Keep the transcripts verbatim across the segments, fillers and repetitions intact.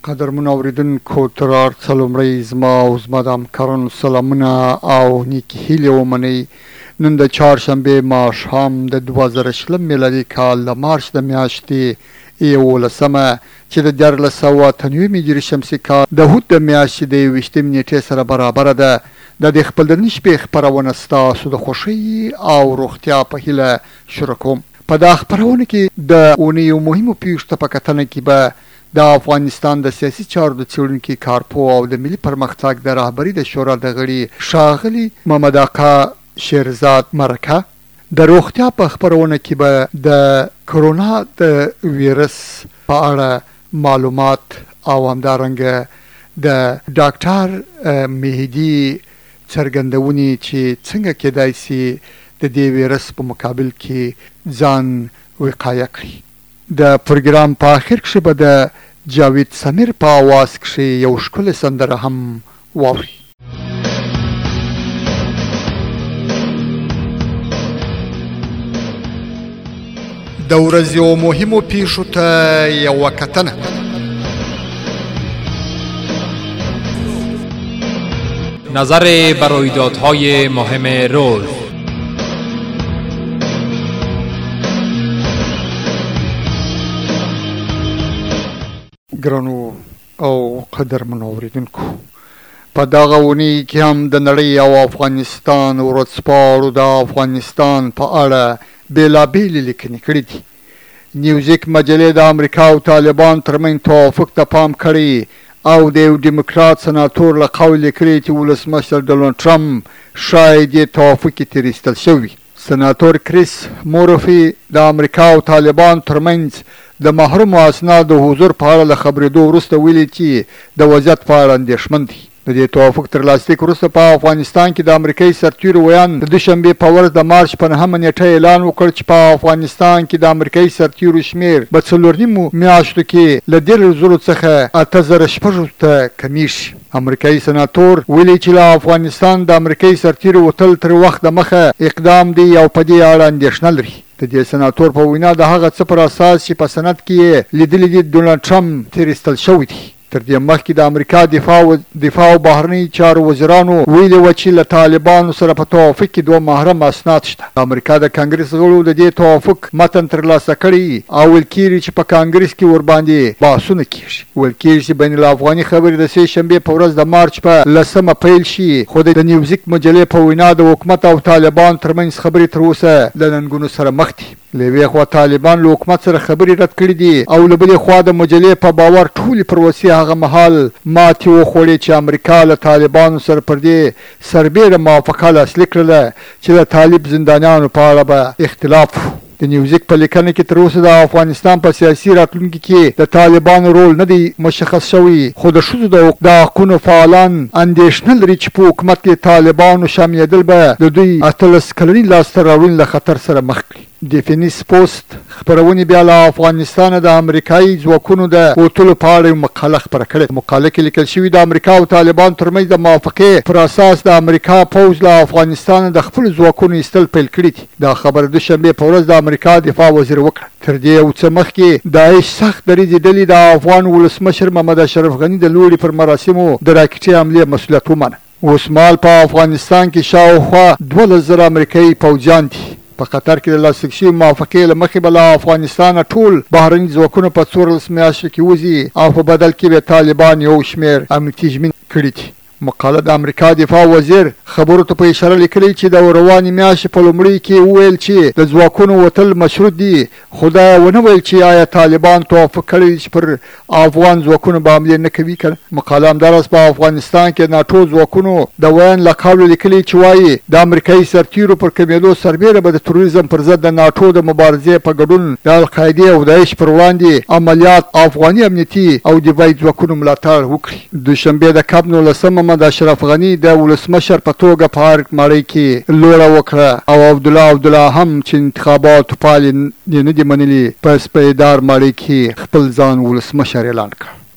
قدرمنو اوریدونکو تر هر څه لومړی زما او زما د همکارانو سلامونه او نیکې هیلې ومنئ. نن د چهارشنبې ماښام د دوه زره شلم میلادي کال د مارچ د میاشتې یولسمه چې د دیارلس سوه اته نوي هجري شمسي کال د هود د میاشتې د یوویشتمې نیټې سره برابره ده. د دې خپل د نن شپې خپرونه ستاسو د خوښۍ او روغتیا په هیله شروع کوم. په دا خپرونه کې د اونۍ یو مهمو پیښو ته په کتنه کې به د افغانستان د سیاسي چارو د څېړونکي کارپوه او د ملي پرمختګ د رهبري د شورا د غړي ښاغلي محمد آقا شیرزاد مرکه، د روغتیا په خپرونه کې به د کرونا د ویروس په اړه معلومات او همدارنګه د ډاکټر مهدي څرګندونې چې څنګه کېدای شي د دې ویروس په مقابل کې ځان وقایه کړي. د پروګرام په آخر کې به د جاوید سمیر په आवाज کې یو ښکلی سندره هم واوري. د ورځې مهمو پیښو ته یوه کتنه. نظر بر رویدادهای مهم روز. ګرانو او قدرمنو اوریدونکو، په دغه اونۍ کې هم د نړۍ او افغانستان ورځپاڼو د افغانستان په اړه بېلابېلې لیکنې کړي دي. نیوزیک مجلې د امریکا او طالبان ترمنځ توافق ته پام کړی او د یو ډیموکرات سناتور له قول لیکلي چې ولسمشر ډونالډ ټرمپ شاید یې توافق کې تېر ایستل شوي. سناتور کریس مورفي د امریکا او طالبان ترمنځ د محرومو اسنادو حضور په اړه له خبرېدو وروسته ویلي چې د وضعیت په اړه اندېښمن دي. د دې توافق تر لاسلیک وروسته په افغانستان کې د امریکایي سرتیرو ویان د دوشنبې په ورځ د مارچ په نهمه نیټه اعلان وکړ چې په افغانستان کې د امریکایي سرتیرو شمېر په څلور نیمو میاشتو کې له دېرش زرو څخه اته زره شپږو ته کمیږي. امریکایي سناتور ویلي چې له افغانستان د امریکایي سرتیرو وتل تر وخت دمخه اقدام دی او په دې اړه اندېښنه لري. د دې سناتور په وینا د هغه څه پر اساس چې په سند کې لیدلي دي ډونالډ ټرمپ تېر ایستل شوی دی. تر دې مخکې د امریکا دفاع و دفاع او بهرني چارو وزیرانو ویلي وه چې له طالبانو سره په توافق کې دوه محرم اسناد شته. د امریکا د کانګرس غړو د دې توافق متن ترلاسه کړی او ویل کېږي چې په کانګرس کې ورباندې بحثونه کېږي. ویل کېږي چې بین الافغاني خبرې د سې شنبې په ورځ د مارچ په لسمه پیل شي، خو د نیوزیک مجلې په وینا د حکومت او طالبان ترمنځ خبرې تر اوسه له ننګونو سره مخ دي. له یوې خوا طالبان له حکومت سره خبرې رد کړي دي او له بلې خوا د مجلې په باور ټولې پروسې هغه مهال ماتې وخوړې چې امریکا له طالبانو سره پر دې سربېره موافقه لاسلیک کړله چې د طالب زندانیانو په اړه به اختلاف و. د نیوزیک په لیکنه کې تر اوسه د افغانستان په سیاسي راتلونکي کې د طالبانو رول نه دی مشخص شوی، خو د ښځو د حقونو فعالان اندېښنه لري چې په حکومت کې طالبانو شاملېدل به د دوی اتلس کلني لاسته راوړنې له خطر سره مخ کړي. ډیفینس پوسټ خپرونې بیا له افغانستانه د امریکایي ځواکونو د وتلو په اړه یوه مقاله خپره کړې. مقاله کې لیکل شوي د امریکا او طالبان ترمنځ د موافقې پر اساس د امریکا پوځ له افغانستانه د خپلو ځواکونو ایستل پیل کړي دي. دا خبره دوشنبې په ورځ د امریکا دفاع وزیر وکړه. تر دې یو څه مخکې داعش سخت دریځې ډلې د افغان ولسمشر محمد اشرف غني د لوري پر مراسمو د راکټي حملې مسؤلیت ومنه. اوس مهال په افغانستان کې شاوخوا دولس زره امریکایي پوځیان دي. په قطر کې د لاسلیک شوي موافقې له مخې به له افغانستانه ټول بهرني ځواکونه په څوارلس میاشتو کې وځي او په بدل کې به طالبان یو شمېر امنیتي ژمنې کړي دي. مقاله د امریکا دفاع وزیر خبرو ته په اشاره لیکلي چې د روانې میاشتې په لومړي کې وویل چې د ځواکونو وتل مشروط دي، خو دا ونه ویل چې آیا طالبان توافق کړی چې پر افغان ځواکونو به حملې نه کوي که نه. مقاله همداراز په افغانستان کې ناټو ځواکونو د ویان له قوله لیکلي چې وایي د امریکایي سرتیرو پر کمېدو سربېره به د تروریزم پر ضد د ناټو د مبارزې په ګډون د القاعدې او داعش پر وړاندې عملیات افغاني امنیتي او دفاعي ځواکونو ملاتړ وکړي. دوشنبې د کب نولسمه محمد اشرف غني د ولسمشر په توګه په هر مړۍ کې لوړه وکړه او عبدالله عبدالله هم چې انتخاباتو پایلې یې نه دي منلي په سپیدار مړۍ کې خپل ځان ولسمشر اعلان کړ.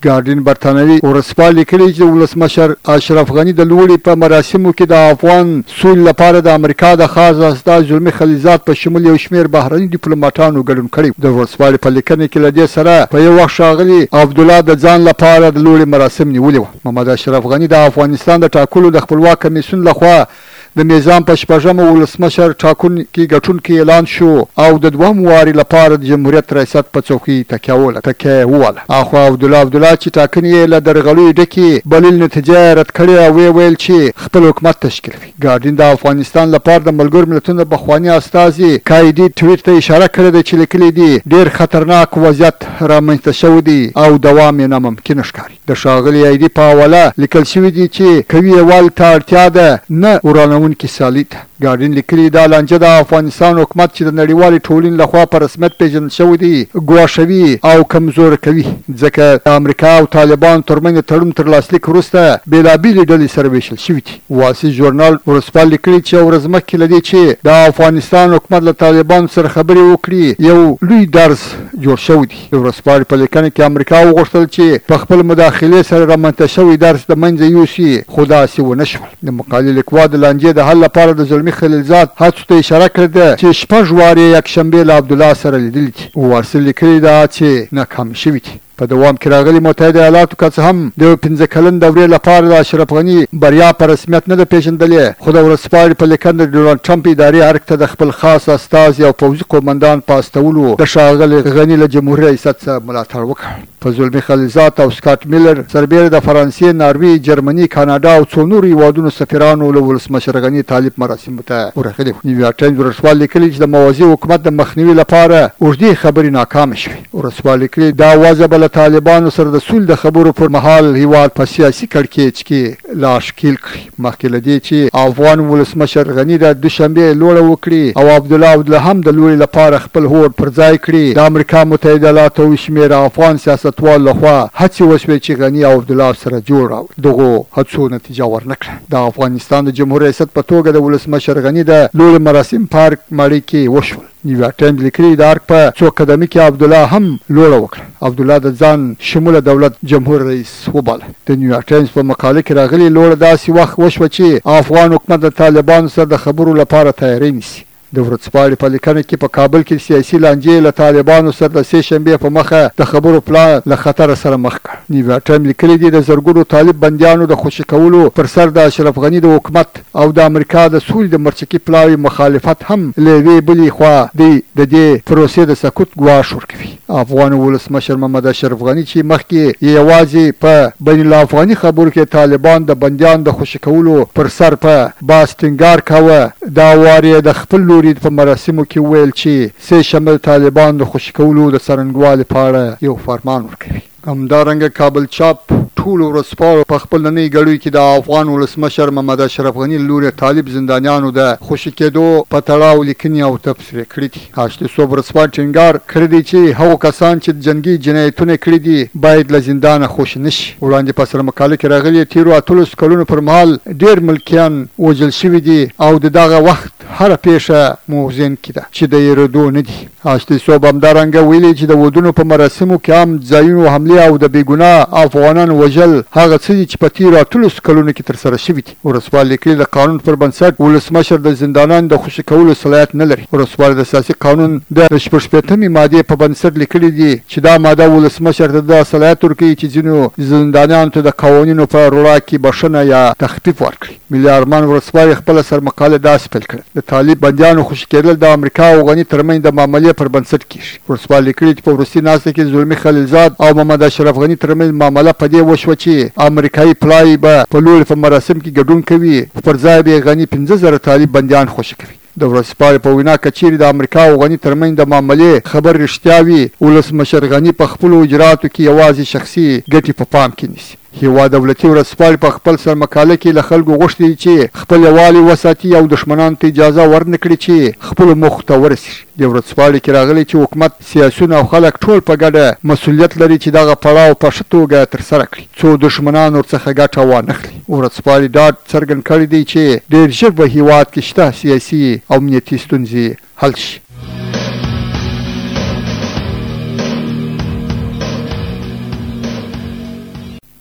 ګارډین برتانوي ورځپاڼې لیکلي چې د ولسمشر اشرف غني د لوړې په مراسمو کې د افغان سولې لپاره د امریکا د خاص استازي زلمي خلیلزاد په شمول یو شمېر بهرني ډیپلوماټانو ګډون کړی. د ورځپاڼې په لیکنه کې له دې سره په یو وخت ښاغلي عبدالله د ځان لپاره د لوړې مراسم نیولي وو. محمد اشرف غني د افغانستان د ټاکلو د خپلواک کمیسیون لخوا د میزان په شپږمه ولسمشر ټاکنکي ګټونکي اعلان شو او د دوهم واري لپاره د جمهوریت ریاست په څوکۍ تکیه ووله تکیه وواله. اخوا عبدالله عبدالله چې ټاکنې یې له درغلیو ډکې بلل نتیجه رد کړې او ویې ویل چې خپل حکومت تشکیلوي. ګارډین د افغانستان لپاره د ملګرو ملتونو پخواني استازي کایدي ټویټ ته اشاره کړې ده چې لیکلي دي ډېر خطرناک وضعیت رامنځته شوی دی او دوام یې ناممکن ښکاري. د ښاغلي ایدي په حواله لیکل شوي دي چې قوي یووالي ته اړتیا ده نه ورانوونکي سیالي ته. ګارډین لیکلي دا لانجه د افغانستان حکومت چې د نړیوالې ټولنې لخوا په رسمیت پیژندل شوی دی ګواښوي او کمزوره کوي ځکه د امریکا او طالبانو ترمنځ د تړون تر لاسلیک وروسته بېلابېلې ډلې سره ویشل شوي دي. واسي ژورنال ورځپاڼې لیکلي چې یو ورځ مخکې له دې چې د افغانستان حکومت له طالبانو سره خبرې وکړي یو لوی درز جوړ شوی دی. د ورځپاڼې په لیکنه کې امریکا وغوښتل چې په خپل مداخلې سره رامنځته شوی درز د منځه یوسي خو داسې ونه شول. د مقالې لیکوال د لانجې د حل لپاره د زلمي خلیلزاد هڅو ته اشاره کړې ده چې شپږ وارې یکشنبې له عبدالله سره لیدلي دي. وارسل لیکلي ده چې ناکام شوي دي. په دوام کې راغلي متحده ایالاتو که څه هم د یو پنځه کلن دورې لپاره د اشرف غني بریا په رسمیت نه ده پیژندلې خو د ورځپاڼې په لیکنه د ډونالډ ټرمپ اداري ارګ ته د خپل خاص استازي او پوځي قومندان په استولو د ښاغلي غني له جمهوري ریاست څخه ملاتړ وکړ. په زلمي خلیلزاد او سکاټ میلر سربیره د فرانسې، ناروې، جرمني، کاناډا او څو نورو هیوادونو سفیرانو له ولسمشر غني طالب مراسمو ته ورغلي وو. نیویارک ټایمز ورځپاڼې لیکلي چې د موازي حکومت د مخنیوي لپاره اوږدې خبرې ناکامه شوې. ورځپاڼې لیکلي دا وضع به له طالبانو سره د سولې د خبرو پر مهال هیواد په سیاسي کړکېچ کې لا ښکیل کړي. مخکې له دې چې افغان ولسمشر غني د دوشنبې لوړه وکړي او عبدالله عبدالله هم د لوړې لپاره خپل هوډ پر ځای کړي، د امریکا متحده ایالاتو او شمېره افغان سیاستوال لخوا هڅې وشوې چې غني او عبدالله سره جوړ راوړي. دغو هڅو نتیجه ورنه کړه. د افغانستان د جمهور ریاست په توګه د ولسمشر غني د لوړې مراسم پارک ماړۍ کې وشول. نیویارک ټایمز لیکلي د ارګ په څو قدمي کې عبدالله هم لوړه وکړه. عبدالله د ځان شموله دولت جمهور رئیس وباله. د نیویارک ټایمز په مقاله کې راغلي لوړه داسې وخت وشوه چې افغان حکومت د طالبانو سره د خبرو لپاره تیاری نیسي. د ورځپاڼې په لیکنه کې په کابل کې سیاسي لانجې له طالبانو سره د سې شنبې په مخه د خبرو پلان له خطر سره مخ کړ. نیویارک ټایمز لیکلي دي د زرګونو طالب بندیانو د خوشي کولو پر سر د اشرف غني د حکومت او د امریکا د سولې د مرچکي پلاوي مخالفت هم له یوې بلې خوا دی د دې پروسې د سقوط ګواښ ورکوي. افغان ولسمشر محمد اشرف غني چې مخکې یوازې په بین الافغاني خبرو کې طالبان د بندیانو د خوشي کولو پر سر په باس ټینګار کاوه، دا وارې د خپل په مراسمو کې ویل چې سې شنبه طالبان د خوشي کولو د څرنګوالي په اړه یو فرمان ورکوي. همدارنګه کابل چاپ ټولو ورځپاڼو په خپل نننۍ ګړیو کې د افغان ولسمشر محمد اشرف غني لوري طالب زندانیانو د خوشي کېدو په تړاو لیکنې او تبصرې کړي دي. هشت صبح ورځپاڼې ټینګار کړی دی چې هغو کسان چې جنګي جنایتونه کړي دي باید له زندانه خوشي نشي. وړاندې په سره مقاله کې راغلي تیرو اتلس کلونو پر مهال ډېر ملکیان وژل شوي دي او د دغه وخت هره پیښه موزین کې ده چې د یېرېدو نه دي. هشت صبح همدارنګه ویلي چې د ودونو په مراسمو کې هم ځایونو حملې او د بېګناه افغانان وژل هغه څه دي چې په تیرو اتلسو کلونو کې ترسره شوي دي. ورځپاڼې لیکلي د قانون پر بنسټ ولسمشر د زندانیانو د خوشي کولو صلاحیت نه لري. ورځپاڼې د اساسي قانون د شپږ شپېتمې مادې په بنسټ لیکلي دي چې دا ماده ولسمشر ته د صلاحیت ورکوي چې ځینو زندانیانو ته د قوانینو په رڼا کې بښنه یا تخفیف ورکړي. ملي ارمان ورځپاڼې خپله سرمقاله داسې پیل کړه: د طالب بندیانو خوشي کېدل د امریکا او غني ترمنځ د معاملې پر بنسټ کېږي. ورځپاڼې لیکلي چې په وروستي ناسته کې زلمي خلیلزاد او محمد اشرف غني ترمنځ معامله په دې وشوه چې امریکایي پلاوی به په لوړې په مراسم کې ګډون کوي، پر ځای به غني پنځه زره طالب بندیان خوشي کوي. د ورځپاڼې په وینا که چیرې د امریکا او غني ترمنځ د معاملې خبر رښتیا وي، ولسمشر غني په خپلو اجرااتو کې یوازې شخصي ګټې په پام کې نیسي. هیواد دولتي ورځپاڼې په خپل سرمقاله کې له خلکو غوښتي چې خپل یووالی وساتي او دښمنانو ته اجازه ورنه کړي چې خپلو موخو ته ورسېږي. د ورځپاڼې کې راغلی چې حکومت، سیاسیون او خلک ټول په ګډه مسؤلیت لري چې دغه پړاو په ښه توګه ترسره کړي څو دښمنان ورڅخه ګټه وانخلي. ورځپاڼې ډاډ څرګند کړی دی چې ډېر ژر به هیواد کې شته سیاسي او امنیتي ستونزې حل شي.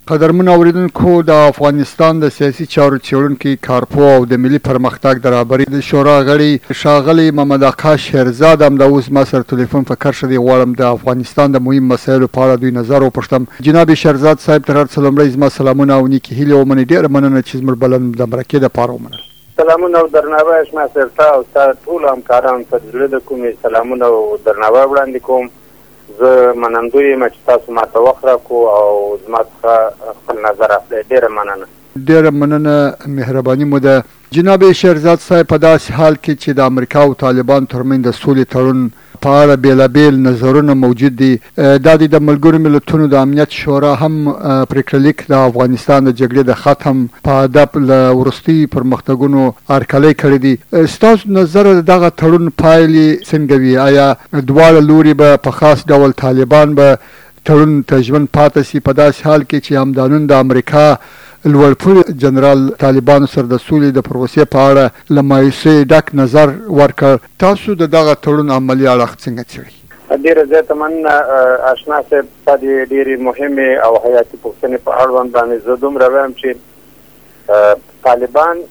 قدرمن اوریدونکو د افغانستان د سیاسي چارو څېړونکي کارپو او د ملي پرمختګ د رهبرۍ د شورا غړي ښاغلی محمد آقا شیرزاد همدا اوس ما سره تلیفون په کرښه دی. غواړم د افغانستان د مهم مسایلو په اړه دوی نظر وپوښتم. جناب شیرزاد صاحب تر هر څه لومړی زما سلامونه او نیکې هیلې ومنئ. ډېره مننه چې زموږ بلنه د مرکې دپاره ومنله. سلامونه او درناوی اشنا صاحب ته او ستا ټولو همکارانو ته د زړه د کومې سلامونه او درناوی وړاندې کوم. زه منندوی یم چې تاسو ماته وخت راکړو او زما څخه خپل نظر اخلئ. ډېره مننه. ډېره مننه، مهرباني مو ده. جناب شیرزاد صاحب په داسې حال کې چې د امریکا او طالبان ترمنځ د سولې تړون په اړه بېلابېل نظرونه موجود دي، دا د ملګرو ملتونو د امنیت شورا هم پرېکړه لیک د افغانستان د جګړې د ختم په هدف له وروستیو پرمختګونو هرکلی کړی دی. ستاسو نظر دغه تړون پایلې څنګه وي؟ آیا دواړه لوري به په خاص ډول طالبان به تړون ته ژوند پاتې سي په داسې حال کې چې همدانون د امریکا لوړپوړي جنرال طالبانو سره د سولې د پروسې په اړه له مایوسۍ ډک نظر ورکړ؟ تاسو د دغه تړون عملي اړخ څنګه څېړئ؟ ډېره زیاته مننه اشنا صاحب، ستا د ډېرې مهمې او حیاتي پوښتنې په اړوند باندې زه دومره وایم چې طالبان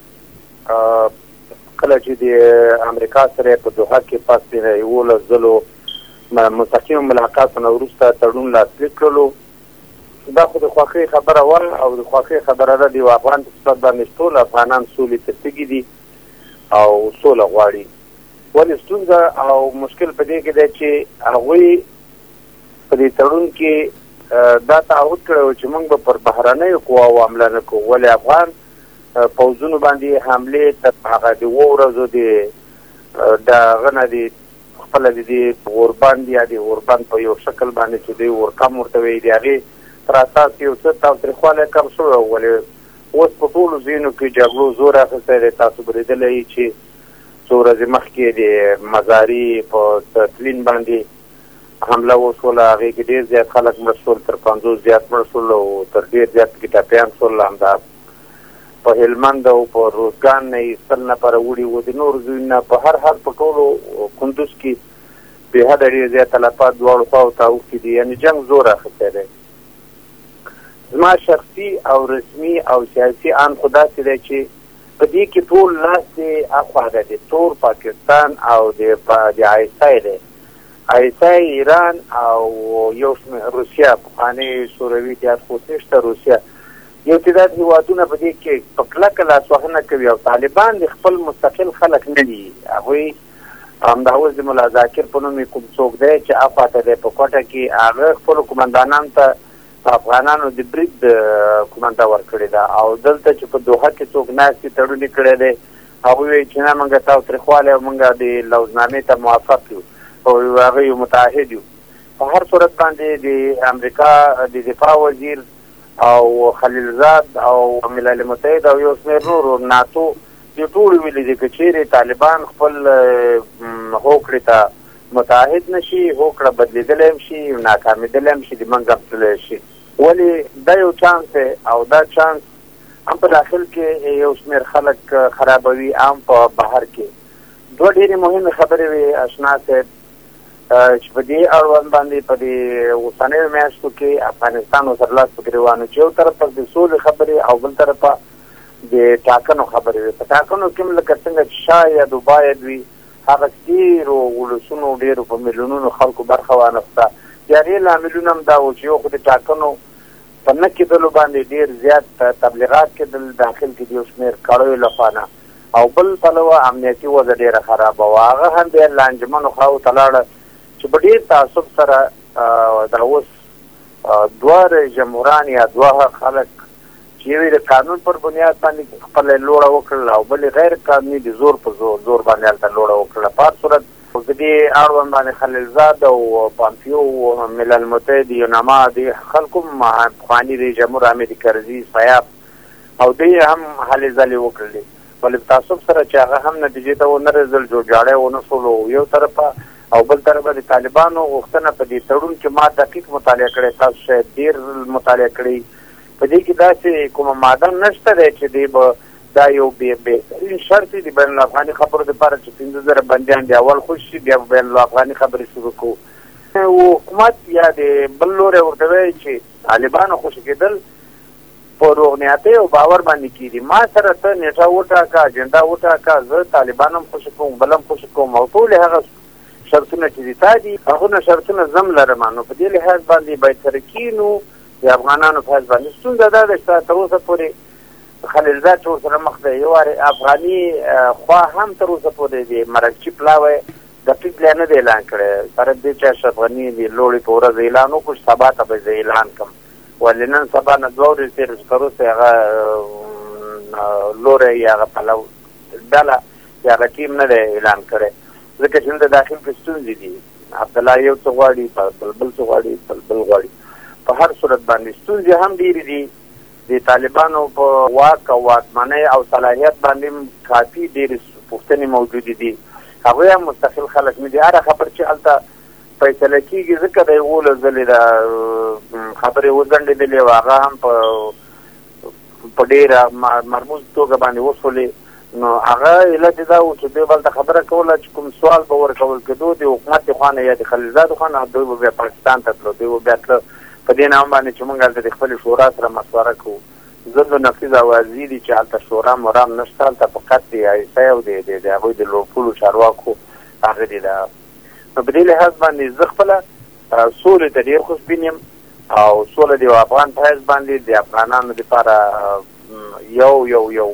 کله چې د امریکا سره په دوحه کې پس د یولس ځلو مستقیم ملاقاتونه وروسته تړون لاسلیک کړلو، دا خو د خوښۍ خبره وه او د خوښۍ خبره ده. د یو افغان په صفت باندې ټول افغانان سولې ته تږي دي او سوله غواړي. ولې ستونزه او مشکل په دې کې دی چې هغوی په دې تړون کې دا تعهد کړی و چې موږ به پر بهرنیو قواو حمله نه کوو، ولې افغان پوځونو باندې حملې تر هغه د اووه ورځو د د هغه نه د خپله د دې اوربند یا د اوربند په یو شکل باندې چې دوی اورکم ورته وایي د هغې تر اساس یو څه تاوتریخوالی کم شوی و. ولې اوس په ټولو ځایونو کې جګړو زور اخیستی دی. تاسو به لیدلی چې څو ورځې مخکې د مزاري په تلین باندې حمله وشوله، هغې کې ډېر زیات خلک مړه شول، تر پنځوس زیات مړه شول او تر ډېر زیات پکې ټپیان شول. همدا په هلمند او په روزګان نه یې سل نفره وړي وو. د نورو ځایونو نه په هر حال په ټولو کندوز کې بېحده ډېر زیات تلفات دواړو خواو ته اوښتي دي، یعنې جنګ زور اخیستی دی. زما شخصي او رسمي او سیاسي آن خو داسې دی چې په دې کې ټول لاس د اخوا ده، د تور پاکستان او د آیسای دی، آیسای ایران او یو شمېر روسیه، پخوانۍ شوروي اتحاد خو نشته، روسیه، یو تعداد هېوادونه په دې کې په کلکه لاسوهنه کوي او طالبان د خپل مستقل خلک نه دي. هغوی همدا اوس د ملا ذاکر په نوم کوم څوک دی چې اخوا ته دی په کوټه کې، هغه خپلو قمندانانو ته افغانانو د برید کومنده ورکړې ده او دلته چې په دوحه کې څوک ناست دي تړون یې کړی دی، هغوی وایي چې نه موږ تاوتریخوالی او موږ د لوزنامې ته موافق یو او هغه یو متعهد یو. په هر صورت باندې د امریکا د دفاع وزیر او خلیلزاد او ملل متحد او یو شمېر نورو ناتو دې ټول ویلي دي که چیرې طالبان خپل هوکړې ته متعهد نشي، هوکړه بدلیدلی هم شي، ناکامېدلی هم شي، د منځه تللی شي. ولې دا یو چانس دی او دا چانس هم په داخل کې یو شمېر خلک خرابوي، هم په بهر کې. دوه ډېرې مهمې خبرې وې اشنا صاحب چې په دې اړوند باندې په دې اوسنیو میاشتو کې افغانستان ورسره لاس پکې روان و چې یو طرفه د سولې خبرې او بل طرفه د ټاکنو خبرې وې. په ټاکنو کې هم لکه څنګه چې شاید و باید وي، هغه ډېرو ولسونو ډېرو په میلیونونو خلکو برخه وانخته. د هغې لاملونه هم دا و چې یو خو د ټاکنو په نه کېدلو باندې ډېر زیات تبلیغات کېدل داخل کې د یو شمېر کړیو لخوا نه، او بل پلوه امنیتي وضع ډېره خرابه وه. هغه هم بیا له انجمنو خواو ته لاړه چې په ډېر تعصب سره دا اوس دوه جمهوران یا دوه خلک چې یو د قانون پر بنیاد باندې خپله لوړه وکړله او بل غیر قانوني د زور په زور زور باندې هلته لوړه وکړله. په هر صورت د دې اړوند باندې خلیلزاد او پامپیو او ملل متحد یونما د خلکو پخواني رئیس جمهور حامد کرزي سیاف او دوی هم هلې ځلې وکړلې، ولې په تعصب سره چې هغه هم نتیجې ته ونه رسېدل، جوړجاړی ونه شول یو طرفه، او بل طرفه د طالبانو غوښتنه په دې تړون کې ما دقیق مطالعه کړی، تاسو شاید ډېر مطالعه کړی، په دې کې داسې کومه ماده نشته دی چې دی به دا یو بهترین شرط دی د بین الافغاني خبرو دپاره چې پنځه زره بندیان د اول خوشي شي، بیا به بین الافغاني خبرې شروع کوو. حکومت یا د بل لوری ورته وایي چې طالبانو خوشي کېدل په روغنیاتۍ او باور باندې کېږي. ما سره ته نیټه وټاکه، اجنډا وټاکه، زه طالبان هم خوشي کوم، بل هم خوشي کوم، او ټولې هغه شرطونه چې دي تا دي هغونه شرطونه زم لرم. نو په دې لحاظ باندې باید سره کېنو د افغانانو په حیث باندې. ستونزه دا ده چې تر اوسه پورې خلیلزاد چې ورسره مخ دی، یو وارې افغاني خوا هم تر اوسه پورې د مرکچي پلاوی دقیق پلان نه دی اعلان کړی. سره دې چې اشرف غني د لوړې په ورځ اعلان وکړو چې سبا ته به زه اعلان کړم، ولې نن سبا نه دوه ورځې تېرې شوې، تر اوسه هغه لوری یا هغه پلو ډله یا هغه ټیم نه دی اعلان کړی، ځکه چې دلته داخل کې ستونزې دي. عبدالله یو څه غواړي، بل بل څه غواړي، بل بل غواړي. په هر صورت باندې ستونزې هم ډېرې دي. د طالبانو په واک او واکمنۍ او صلاحیت باندې کافي ډېرې پوښتنې موجودې دي. هغوی هم مستقل خلک نه دي. هره خبر چې هلته فیصله کېږي، ځکه د اوولس ځلې د خبرې وځنډېدلې وه، هغه هم په ډېره مرموز توګه باندې وشولې. نو هغه علت دا و چې دوی بلته خبره کوله چې کوم سوال به ورکول کېدو د حکومت د خوا نه یا د خلیلزاد خوا نه، دوی به بیا پاکستان ته تلو. دوی به بیا تله په دې نام باندې چې موږ هلته د خپلې شورا سره مشوره کوو. ضد و نقیض اوازې دي چې هلته شورا مرام نشته، هلته فقط د ایسای او د هغوی د لوړپوړو چارواکو هغه دي. نو په دې لحاظ باندې زه خپله سولې ته ډېر خوشبین یم او سوله د یو افغان په حیث باندې د افغانانو دپاره یو یو یو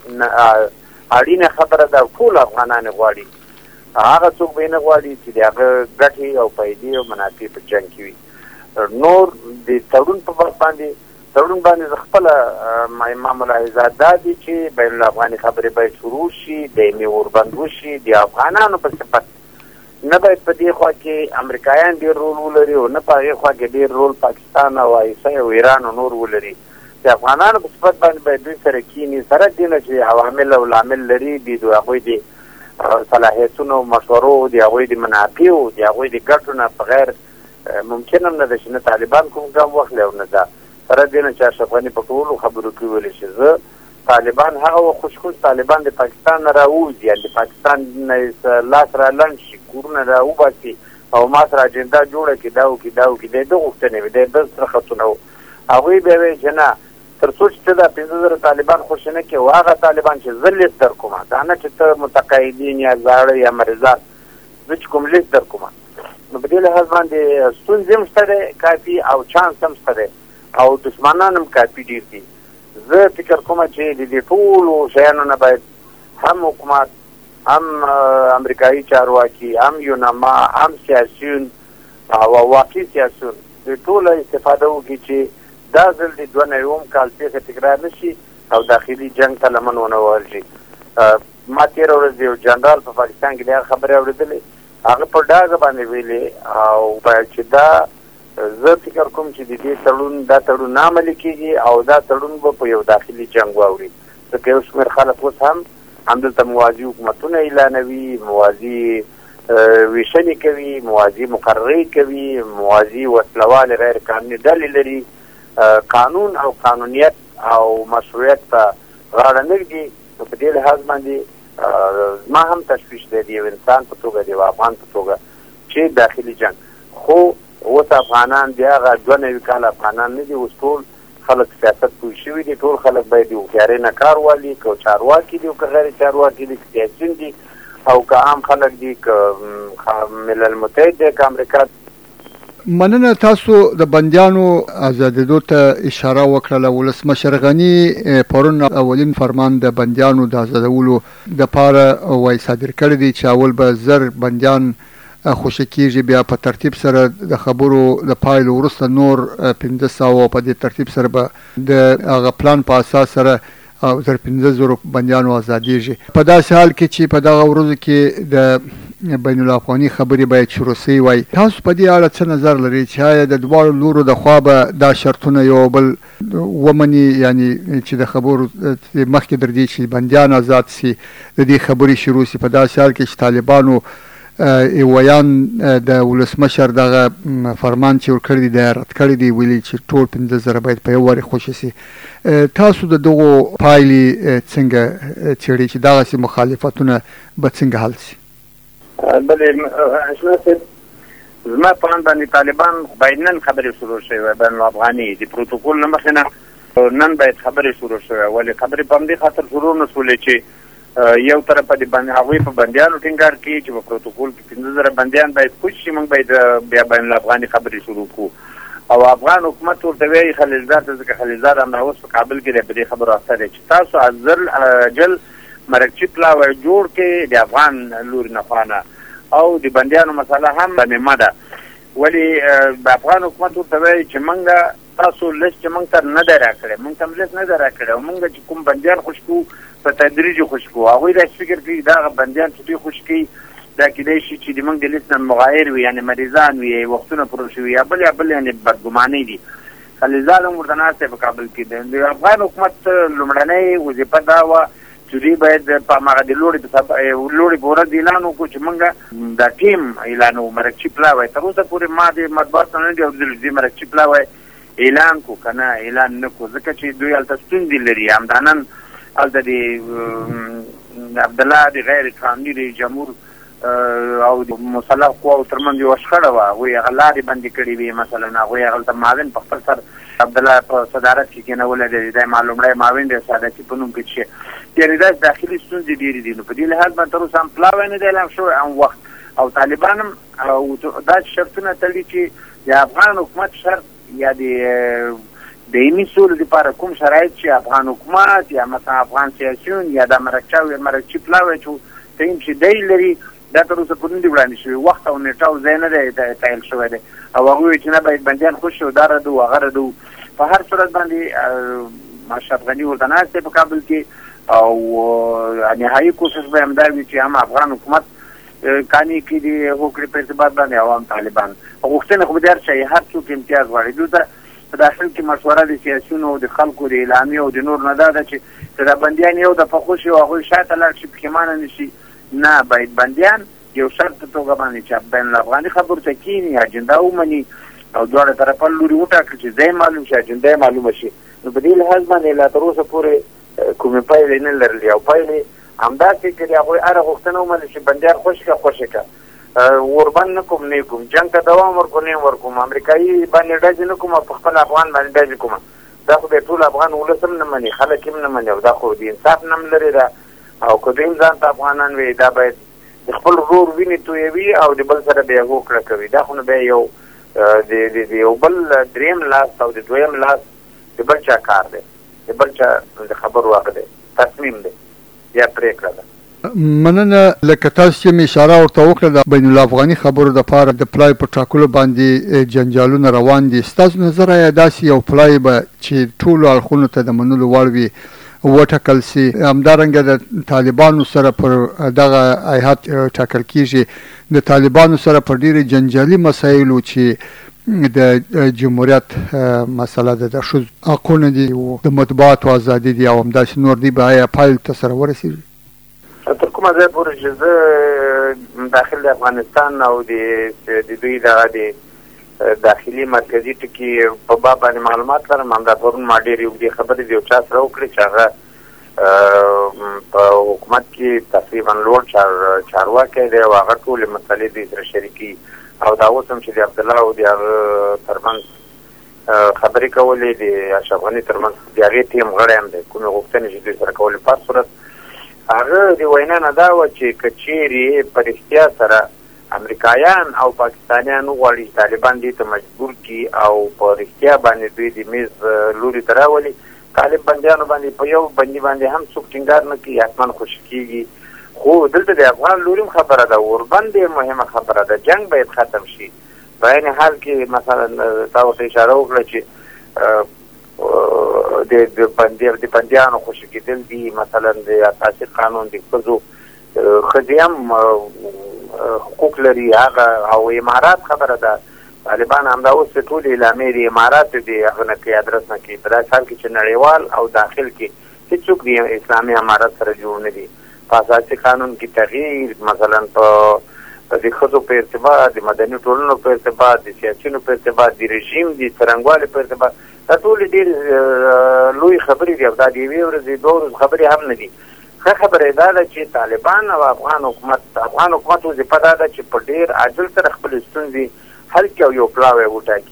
اړینه خبره ده. ټول افغانان غواړي، هغه څوک به یې نه غواړي چې د هغه ګټې او پیدې او منافع په جنګ کې وي. نور د تړون په باب باندې تړون باندې زه خپله ما ملاحظات دا دي چې بین الافغاني خبرې باید شروع شي، دایمي اوربند وشي. د افغانانو په صفت نه باید په دې خوا کې امریکایان ډېر رول ولري او نه په هغې خوا کې ډېر رول پاکستان او ایسای او ایران او نور ولري. د افغانانو په صفت باندې باید دوی سره کینی، سره دې نه چې عوامل او لامل لري دي د هغوی د صلاحیتونو مشورو، د هغوی د منافعو، د هغوی د ګټو نه بغیر ممکن هم نه ده چې نه طالبان کوم ګام واخلي او نه ده. سره دې نه چې اشرف غني په ټولو خبرو کې ویلي چې زه طالبان هغه وخت خوش خوش طالبان د پاکستان نه راووځي، یا د پاکستان نه لاس را لنډ شي، کورونه را وباسي او ما سره اجنډا جوړه کړي، دا وکړي دا وکړي. د ده غوښتنې وې، د ده سره خطونه وو. هغوی بیا ویل چې نه، تر څو چې ته دا پنځه زره طالبان خوشي نه کړې، او هغه طالبان چې زه لیست در کومه، دا نه چې ته متقاعدین یا زاړه یا مریضان، زه چې کوم لیست در کومه. نو په دې لحاظ باندې ستونزې هم شته دی کافي، او چانس هم شته دی، او دشمنان هم کافي ډېر دي. زه فکر کومه چې د دې ټولو شیانو نه باید هم حکومت، هم امریکایي چارواکي، هم یونما، هم سیاسیون او واقعي سیاسیون د ټوله استفاده وکړي چې دا ځل د دوه نوي کال پیښه تکرار نه شي او داخلي جنګ ته لمن ونه وهل شي. ما تېره ورځ د یو جنرال په پاکستان کې د هغه خبرې اورېدلې، هغه په ډاګه باندې ویلې او باید چې دا زه فکر کوم چې د دې تړون دا تړون نه عملي کېږي او دا تړون به په یو داخلي جنګ واوړي. ځکه یو شمېر خلک اوس هم همدلته موازي حکومتونه اعلانوي، موازي ویشنې کوي، موازي مقررې کوي، موازي وسلوالې غیر قانوني ډلې لري. قانون او قانونیت او مشروعیت ته غاړه نه ږدي. نو په دې لحاظ باندې زما هم تشویش دی د یو انسان په توګه، د یو افغان په توګه، چې داخلي جنګ. خو اوس افغانان د هغه دوه نوي کاله افغانان نه دي، اوس ټول خلک سیاست پوه شوي دي، ټول خلک باید د هوښیارۍ نه کار والي، که چارواکي دي او که غیر چارواکي دي، که سیاسیون دي او که عام خلک دي، که ملل متحد دی، که امریکا. مننه. تاسو د بندیانو آزادېدو ته اشاره وکړله. ولسمشر غني پرون اولین فرمان د بندیانو د آزادولو دپاره وایي صادر کړی دی چې اول به زر بندیان خوشي کېږي، بیا په ترتیب سره د خبرو د پایلو وروسته نور پنځه سوه، په دې ترتیب سره به د هغه پلان په اساس سره زر پنځه زرو بندیانو آزادېږي. په داسې حال کې چې په دغه ورځو کې د بین الافغاني خبرې باید شروع سوي وای. تاسو په دې اړه څه نظر لرئ چې آیا د دواړو لورو د خوا به دا شرطونه یو بل ومني، یعنې چې د خبرو مخکې در دې چې بندیان آزاد سي، د دې خبرې شروع سي، په داسې حال کې چې طالبانو ایوایان د ولسمشر دغه فرمان چې ورکړی دی دا رد کړی دی، ویلي چې ټول پنځه زره باید په یو وارې خوشي سي. تاسو د دغو پایلې څنګه څېړئ چې دغسې مخالفتونه به څنګه حل سي؟ بلې اشنا صاحب، زما په اند باندې طالبان باید نن خبرې شروع شوې وای، بین الافغاني د پروتوکول نه مخکې نه نن باید خبرې شروع شوې، ولې خبرې په همدې خاطر شروع نه شولې چې یو طرف په دې هغوی په بندیانو ټینګار کوي چې په پروتوکول کې پنځه زره بندیان باید کوچ شي، موږ باید بیا بین الافغاني خبرې شروع کړو. او افغان حکومت ورته وایي خلیلزاد ته، ځکه خلیلزاد همدا اوس په کابل کې دی، په دې خبرو اخته دی چې تاسو ازل جل مرکچي پلاوی جوړ کړئ د افغان لوري نه خوا نه، او د بندیانو مسله هم مهمه ده. ولې د افغان حکومت ورته وایي چې موږ تاسو لست چې موږ ته نه دی راکړی، موږ ته لست نه دی راکړی، او موږ چې کوم بندیان خوش کړو په تدریج خوش کړو. هغوی داسې فکر کوي دغه بندیان چې دوی خوش کوي دا کیدای شي چې د موږ د لیست نه مغایر وي، یعنې مریضان وي، وختونه پوره شوي، یا بل یا بل یعنې بدګمانۍ دي. خلیلزاد هم ورته ناست دی په کابل کې. د افغان حکومت لومړنۍ وظیفه دا وه چې دوی باید په هماغه د لوړې لوړې په ورځ اعلان وکړو چې موږ دا ټیم اعلانوو مرکچي پلاوی. تر اوسه پورې ما د مطبوعاتو نه دي اورېدلي چې مرکچي پلاوی اعلان کو که نه اعلان نه کو، ځکه چې دوی هلته ستونزې لري. همدا نن هلته د عبدالله د غیر قانوني رئیس جمهور او د مسلح قواو ترمنځ یوه شخړه وه، هغوی هغه لارې بندې کړې وې. مثلا هغوی هغلته معاون په خپل سر عبدالله په صدارت کې کېنولی دی، دی ما لومړی معاون دی سعادتي په نوم کې چې یعنې داسې داخلي ستونزې ډېرې دي. نو په دې لحاظ باندې تر اوسه هم پلاوی نه دی اعلان شوی هم وخت، او طالبان هم داسې شرطونه تړي چې د افغان حکومت شرط یا د دایمي سولې لپاره کوم شرایط چې افغان حکومت یا مثلا افغان سیاسیون یا د مرکچي پلاوی چې ټیم چې دی لري دا تر اوسه پورې نه دي وړاندې شوي. وخت او نیټه او ځای نه دی تعیین شوی دی، او هغوی وایي چې نه باید بندیان خوش شي، دا ردو هغه ردو. په هر صورت باندې اشرف غني ورته ناست دی په کابل کې، او نهایي کوشش به همدا وي چې هم افغان حکومت کاني کې د هوکړې په ارتباط باندې او هم طالبان. غوښتنې خو به د هر شی هر څوک امتیاز غواړي. دوی ته په داخل کې مشوره د سیاسیونو او د خلکو د اعلامیې او د نور نه دا ده چې دا بندیان یو دفعه خوشي او هغوی شاته لاړ شي پښیمانه نه شي. نه، باید بندیان یو شرط په توګه باندې چې بین الافغاني خبرو ته کښېني، اجنډا ومني، او دواړه طرفه لوري وټاکل چې ځای معلوم شي، اجنډا یې معلومه شي. نو په دې لحاظ باندې لا تر اوسه پورې کومې پایلې نه لرلې، او پایلې همداسې که د هغوی هره غوښتنه ومني چې بندیان خوش کړه خوشې کړه، وربند نه کوم نه کوم، جنګ ته دوام ورکړو نه ورکوم، امریکایي باندې ډزې نه کوم، په خپل افغان باندې ډزې کوم. دا خو د ټول افغان ولس هم نه مني، خلک هم نه مني، او دا خو د انصاف نه هم لرې ده. او که دوی هم ځان ته افغانان وي، دا باید د خپل ورور وینې تویوي او د بل سره بیا هوکړه کوي. دا خو نه بیا یو د یو بل دریم لاس او د دویم لاس د بل چا کار دی، د بل چا د خبرو واک دی، تصمیم دی یا پرېکړه ده. مننه. لکه تاسو چې مې اشاره ورته وکړه د بین الافغاني خبرو دپاره د پلای په ټاکلو باندې جنجالونه روان دي. ستاسو نظر آیا داسې یو پلای به چې ټولو اړخونو ته د منلو وړ وي وټاکل سي؟ همدارنګه د طالبانو سره پر دغه هیئت ټاکل کیږي، د طالبانو سره پر ډېرې جنجالي مسایلو چې د جمهوریت مسله ده، د ښځو حقونه دي، د مطبوعاتو ازادي دي، او همداسې نور دي، به آیا پایلو ته سره ورسېږي؟ تر کومه ځای پورې چې زه داخل د افغانستان او د دوی دغه د داخلي مرکزي ټکي په باب باندې معلومات لرم، همدا پرون ما ډېرې اوږدې خبرې د یو چا سره وکړې چې هغه په حکومت کې تقریبا لوړ چارواکی دی، او هغه ټولې مسلې دوی سره شریکي، او دا اوس هم چې د عبدالله او د هغه ترمنځ خبرې کولې، د اشرف غني ترمنځ د هغې ټیم غړی هم دی، کومې غوښتنې چې دوی سره کولې. په هر صورت هغه د وینا نه دا وه چې که چیرې په رښتیا سره امریکایان او پاکستانیان وغواړي چې طالبان دې ته مجبور کړي او په رښتیا باندې دوی د میز لوري ته راولي، طالب بندیانو باندې په یو بندي باندې هم څوک ټینګار نه کوي، حتما خوشي کېږي. خو دلته د افغان لوري هم خبره ده، وربند ډېر مهمه خبره ده، جنګ باید ختم شي. په عین حال کې مثلا تا ورته اشاره وکړه چې د بندیانو خوشي کېدل دي، مثلا د اساسي قانون د ښځو ښځې هم حقوق لري هغه، او امارات خبره ده. طالبان همدا اوس ټولې اعلامیې د اماراتو د هغه نه کوي، ادرس نه کوي، په داسې حال کې چې نړیوال او داخل کې هېڅوک د اسلامي امارت سره جوړ نه دي. په اساسي قانون کې تغییر، مثلا په د ښځو په ارتباط، د مدني ټولنو په ارتباط، د سیاسیونو په ارتباط، د رژیم د څرنګوالي په ارتباط، دا ټولې ډېرې لوی خبرې دي، او دا د یوې ورځې دوه ورځې خبرې هم نه دي. ښه خبره یې دا ده چې طالبان او افغان حکومت افغان حکومت وظیفه دا ده چې په ډېر عاجل سره خپلې ستونزې حل کړي او یو پلاوی وټاکي.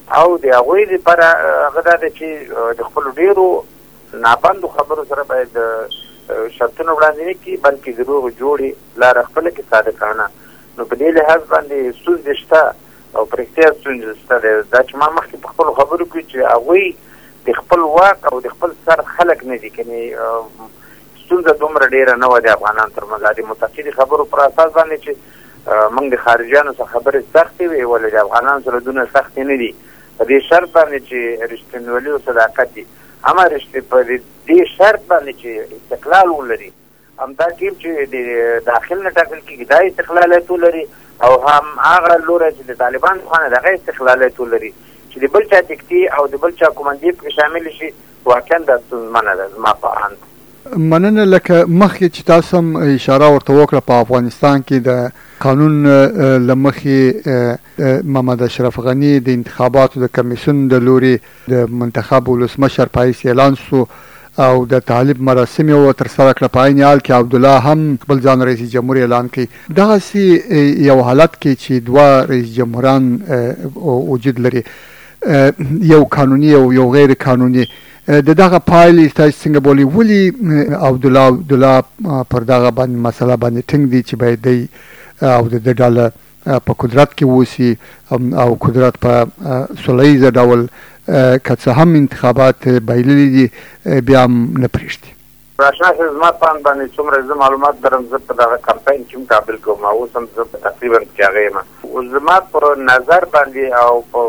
او د هغوی دپاره هغه دا ده چې د خپلو ډېرو نابندو خبرو سره باید شرطونه وړاندې نه کړي، بلکې د روغې جوړې لاره خپله کړي صادقانه. نو په دې لحاظ باندې ستونزې شته او په رښتیا ستونزې شته دی. دا چې ما مخکې په خپلو خبرو کې چې هغوی د خپل واک او د خپل سر خلک نه دي، کنې ستونزه دومره ډېره نه وه د افغانانو تر منځ. د متقي خبرو پر اساس باندې چې موږ د خارجیانو سره خبرې سختې وې، ولې د افغانانو سره دونه سختې نه دي، په دې شرط باندې چې رښتینولي او صداقت دي. اما په دې شرط باندې چې استقلال ولري، همدا ټیم چې د داخل نه ټاکل کېږي دا استقلالیت ولري، او هم هغه لوری چې د طالبانو خوا نه د هغه استقلالیت ولري، چې د بل چا تکتي او د بل چا کومندې پکې شامل شي. واقعا دا ستونزمنه ده زما په اند. مننه. لکه مخکې چې تاسو هم اشاره ورته وکړه، په افغانستان کې د قانون له مخې محمد اشرف غني د انتخاباتو د کمیسیون د لوري د منتخب ولسمشر په حیث اعلان شو او د تعلیب مراسم یې ترسره کړه. په عین حال کې عبدالله هم خپل ځان رئیس جمهور اعلان کړي. دغسې یو حالت کې چې دوه رئیس جمهوران وجود لري، یو قانوني او یو غیر قانوني، د دغه پایلې تاسو څنګه بولئ؟ ولې عبدالله عبدالله پر دغه باندې مسله باندې ټینګ دي چې باید دی او د ده ډله په قدرت کې اوسي او قدرت په سوله ییزه ډول که څه هم انتخابات بایللي دي بیا هم نه پرېږدي؟ راشنا صاحب، زما په اند باندې څومره زه معلومات لرم، زه په دغه کمپاین کې هم کابل کوم، اوس هم زه تقریبا پکې هغه یم. زما پر نظر باندې او په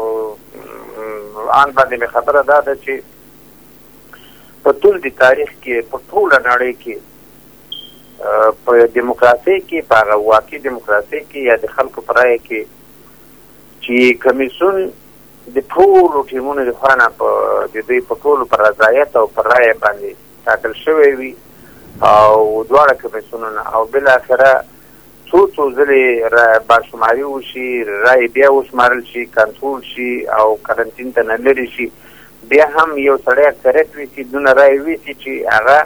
ان باندې مې خبره دا ده چې په ټول د تاریخ کې په ټوله نړۍ کې په دیموکراسۍ کې، په هغه واقعي دیموکراسۍ کې یا د خلکو په رایه کې چې کمیسیون د ټولو ټیمونو د خوا نه د دوی په ټولو په رضایت او په رایه باندې ټاکل شوی وي، او دواړه کمیسیونونه، او بالاخره څو څو ځلې باشماري وشي، رایې بیا وشمارل شي، کنټرول شي او کرنټین ته نه لرې شي، بیا هم یو سړی اکثریت ویسي، دونه رایې ویسي چې هغه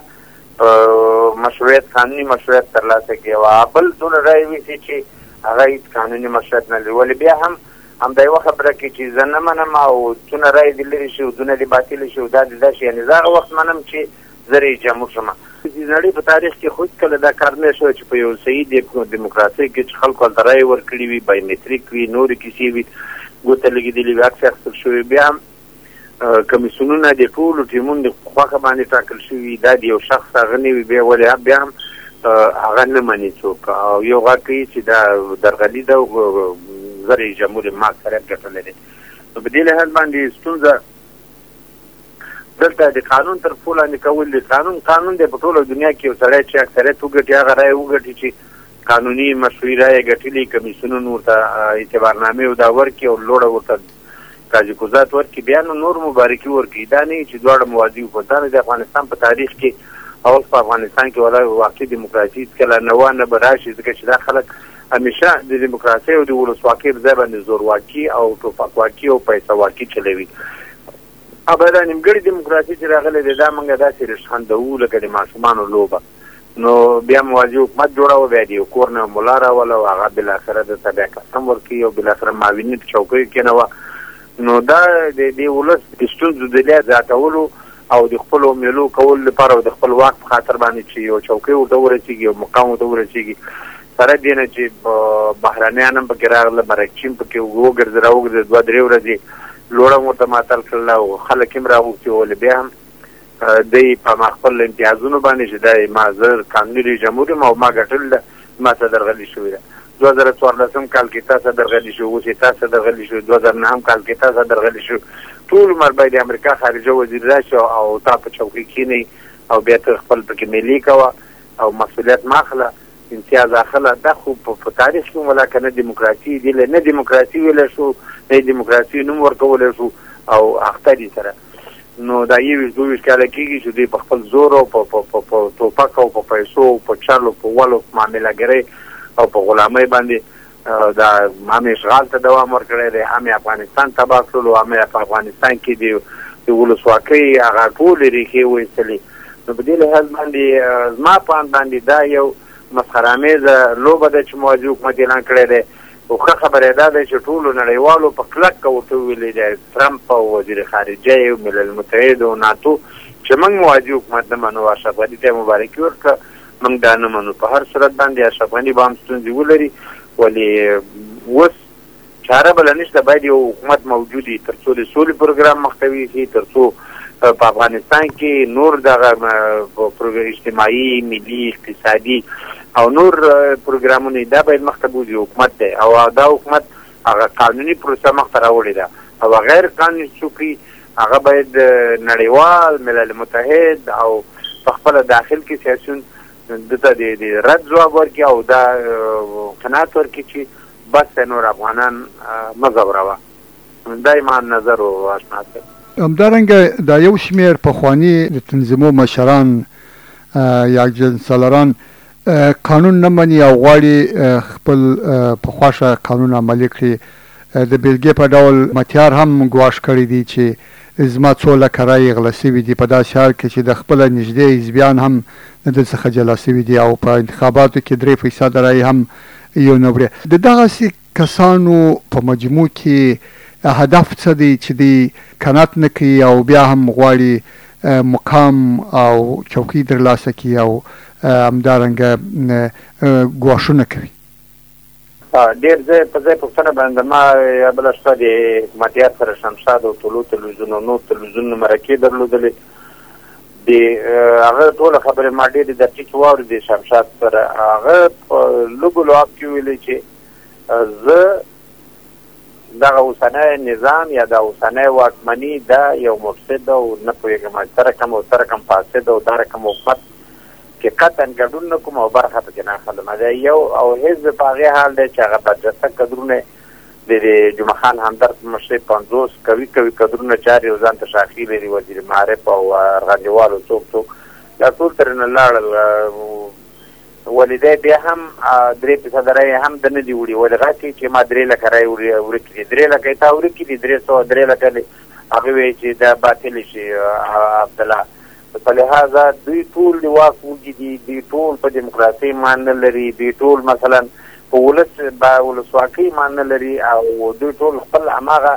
مشروعیت قانوني مشروعیت ترلاسه کړي، او بل دونه رایې ویسي چې هغه هېڅ قانوني مشروعیت نه لري. ولې بیا هم همدا یوه خبره کوي چې زه نه منم او څونه رایې دې لرې شي او دونه دې باطله شي او دا دې دا شي، یعنې زه هغه وخت منم چې زه رئیس جمهور شم. د نړۍ په تاریخ کې خو هېڅکله دا کار نه شوی چې په یو صحیح دیموکراسۍ کې چې خلکو هلته رایې ورکړي وي، بایومیټریک وي، نورې کیسې وي، ګوته لګېدلې وي، عکس اخیستل شوی، بیا هم کمیسیونونه د ټولو ټیمونو د خوښه باندې ټاکل شوي، دا د یو شخص هغه نه وي، بیا ولې بیا هم هغه نه مني څوک، او یو غږ کوي چې دا درغلي ده او زه رئیس جمهور یم، ما اکثریت ګټلی دی. نو په دې لحاظ باندې ستونزه دلته د قانون تر پښو لاندې کول دي. قانون قانون دی په ټوله دنیا کې، یو سړی چې اکثریت وګټي هغه رایې وګټي چې قانوني مشروعي رایې ګټلي، کمیسیونونه ورته اعتبارنامې او دا ورکړي او لوړه ورته تاجیکوزات ورکړي، بیا نو نور مبارکي ورکړي. دا نه چې دواړه موازي وکړو. دا د افغانستان په تاریخ کې او په افغانستان کې ولا واقعي دیموکراسي هېڅکله نه وه نه به راشي، ځکه چې دا خلک همیشه د دیموکراسۍ او د ولسواکۍ په ځای باندې زورواکي او ټوپکواکي او پیسهواکي چلوي. ابا دا نیمګړې دیموکراسي چې راغلی دی دا موږ داسې ریشخندوو لکه د ماشومانو لوبه. نو بیا موازي حکومت جوړوه، بیا د یو کور نه ملا راوله او هغه بالاخره درته بیا قسم ورکوي او بالاخره معاونین په چوکیو کېنوه. نو دا د دې ولس د ستونزو د لیا زیاتولو او د خپلو میلو کولو لپاره او د خپل واک په خاطر باندې چې یو چوکۍ ورته ورسېږي او مقام ورته ورسېږي، سره دې نه چې بهرنیان هم پکې راغله، مرکچین پکې وګرځي راوګرځي، دوه درې ورځې لوړه هم ورته ماتل کړله او خلک هم راغوښتي، ولې بیا هم دی په خپل امتیازونو باندې چې دا ما زه قانوني رئیس جمهور یم او ما ګټلې ده، ما ته درغلي شوې ده. دوه زره څوارلسم کال کې تاسو درغلي شو، اوس یې تاسو درغلي شو، دوه زره نهم کال کې تاسو درغلي شو. ټول عمر باید د امریکا خارجه وزیر راشي او تا په چوکۍ کښېنئ او بیا ته خپل پکې میلې کوه او مسؤلیت مه اخله، امتیاز اخله. دا خو په تاریخ کې ولا که نه دیموکراسي دی، نه دیموکراسي ویلی شو، نه دیموکراسي نوم ورکولی شو او اخته دي سره. نو دا یویشت دویشت کاله کېږي چې دوی په خپل زور او په ټوپک او په پیسو او په چل او په ول او په معاملهګرۍ او په غلامۍ باندې دا هم اشغال ته دوام ورکړی دی، هم یې افغانستان تباه کړلو، هم یې په افغانستان کې د ولسواکۍ هغه ټولې ریښې وایستلې. نو په دې لحاظ باندې زما په اند باندې دا یو مسخرهامیزه لوبه ده چې موازي حکومت اعلان کړی دی. خو ښه خبره دا ده چې ټولو نړیوالو په کلکه ورته وویلي دی ټرمپ او وزیر خارجه او ملل متحد او ناتو چې موږ موازي حکومت نه منو. اشرف غني ته مبارکي ورکړه، موږ دا نه منو. په هر صورت باندې اشرف غني به هم ستونزې ولري، ولې اوس چاره بله نشته، باید یو حکومت موجود وي تر څو د سولې پروګرام مخته ویږي، تر څو په افغانستان کې نور دغه اجتماعي ملي اقتصادي او نور پروګرامونه دا باید مخته بوځي حکومت دی، او دا حکومت هغه قانوني پروسه مخته راوړې ده، او غیر قانوني څوک هغه باید نړیوال ملل متحد او په خپله داخل کې سیاسیون دته د رد ځواب ورکړي او دا قناعت ورکړي چې بس نور افغانان مه ځوروه. دا یې نظر و اشنا صاحب. همدارنګه دا یو شمېر پخواني د تنظیمو مشران یا جنسالران قانون نه مني او غواړي خپل په خوښه قانون عملي کړي. د بېلګې په ډول متیار هم ګواښ کړی دی چې زما څو لکه رایې غله سوي دي په داسې حال کې چې د خپله نږدې حزبیان هم د ده څخه جلا سوي دي او په انتخاباتو کې درې فیصده رایې هم یو نه وړي. د دغسې کسانو په مجموع کې هدف څه دی چې دی قناعت نه کوي او بیا هم غواړي مقام او چوکۍ ترلاسه کړي او همدارنګه ګواښونه کوي؟ ډېر ځای په ځای پوښتنه باندې ما بله شپه د حکومتیار سره شمشاد او طلوع تلویزیون او نور تلویزیون مرکې درلودلې. د هغه ټوله خبرې ما ډېرې دقیقې واورېدې شمشاد سره. هغه په لږو لعاب کې ویلې چې زه دغه اوسنی نظام یا د اوسنی واکمني دا یو مفسد او نه پوهېږم سره کم او سره کم فاسد او دا رقم حکومت کې قطعا ګډون نه کوم او برخه پکې نه اخلم. دا یو او حزب په هغې حال دی چې هغه بدرسه کدرونه د جمعه خان همدرد په مشرۍ پنځوس قوي قوي کدرونه چارې او ځان ته شاخي لري، وزیر معارف او ارغندېوال او څوک څوک دا ټول ترېنه لاړل. ولې دی بیا هم درې فیصده رایې هم ده نه دي وړي، ولې غاکې چې ما درې لکه رایې ورکې دي، درې لکه یې تا ورکې دي، درې سوه درې لکه هغې وایي چې دا باطلې شي عبدالله. په لحاظه دوی ټول د واک وږي دي، دوی ټول په دیموکراسۍ ایمان نه لري، دوی ټول مثلا په ولس ولسواکۍ ایمان نه لري او دوی ټول خپل هماغه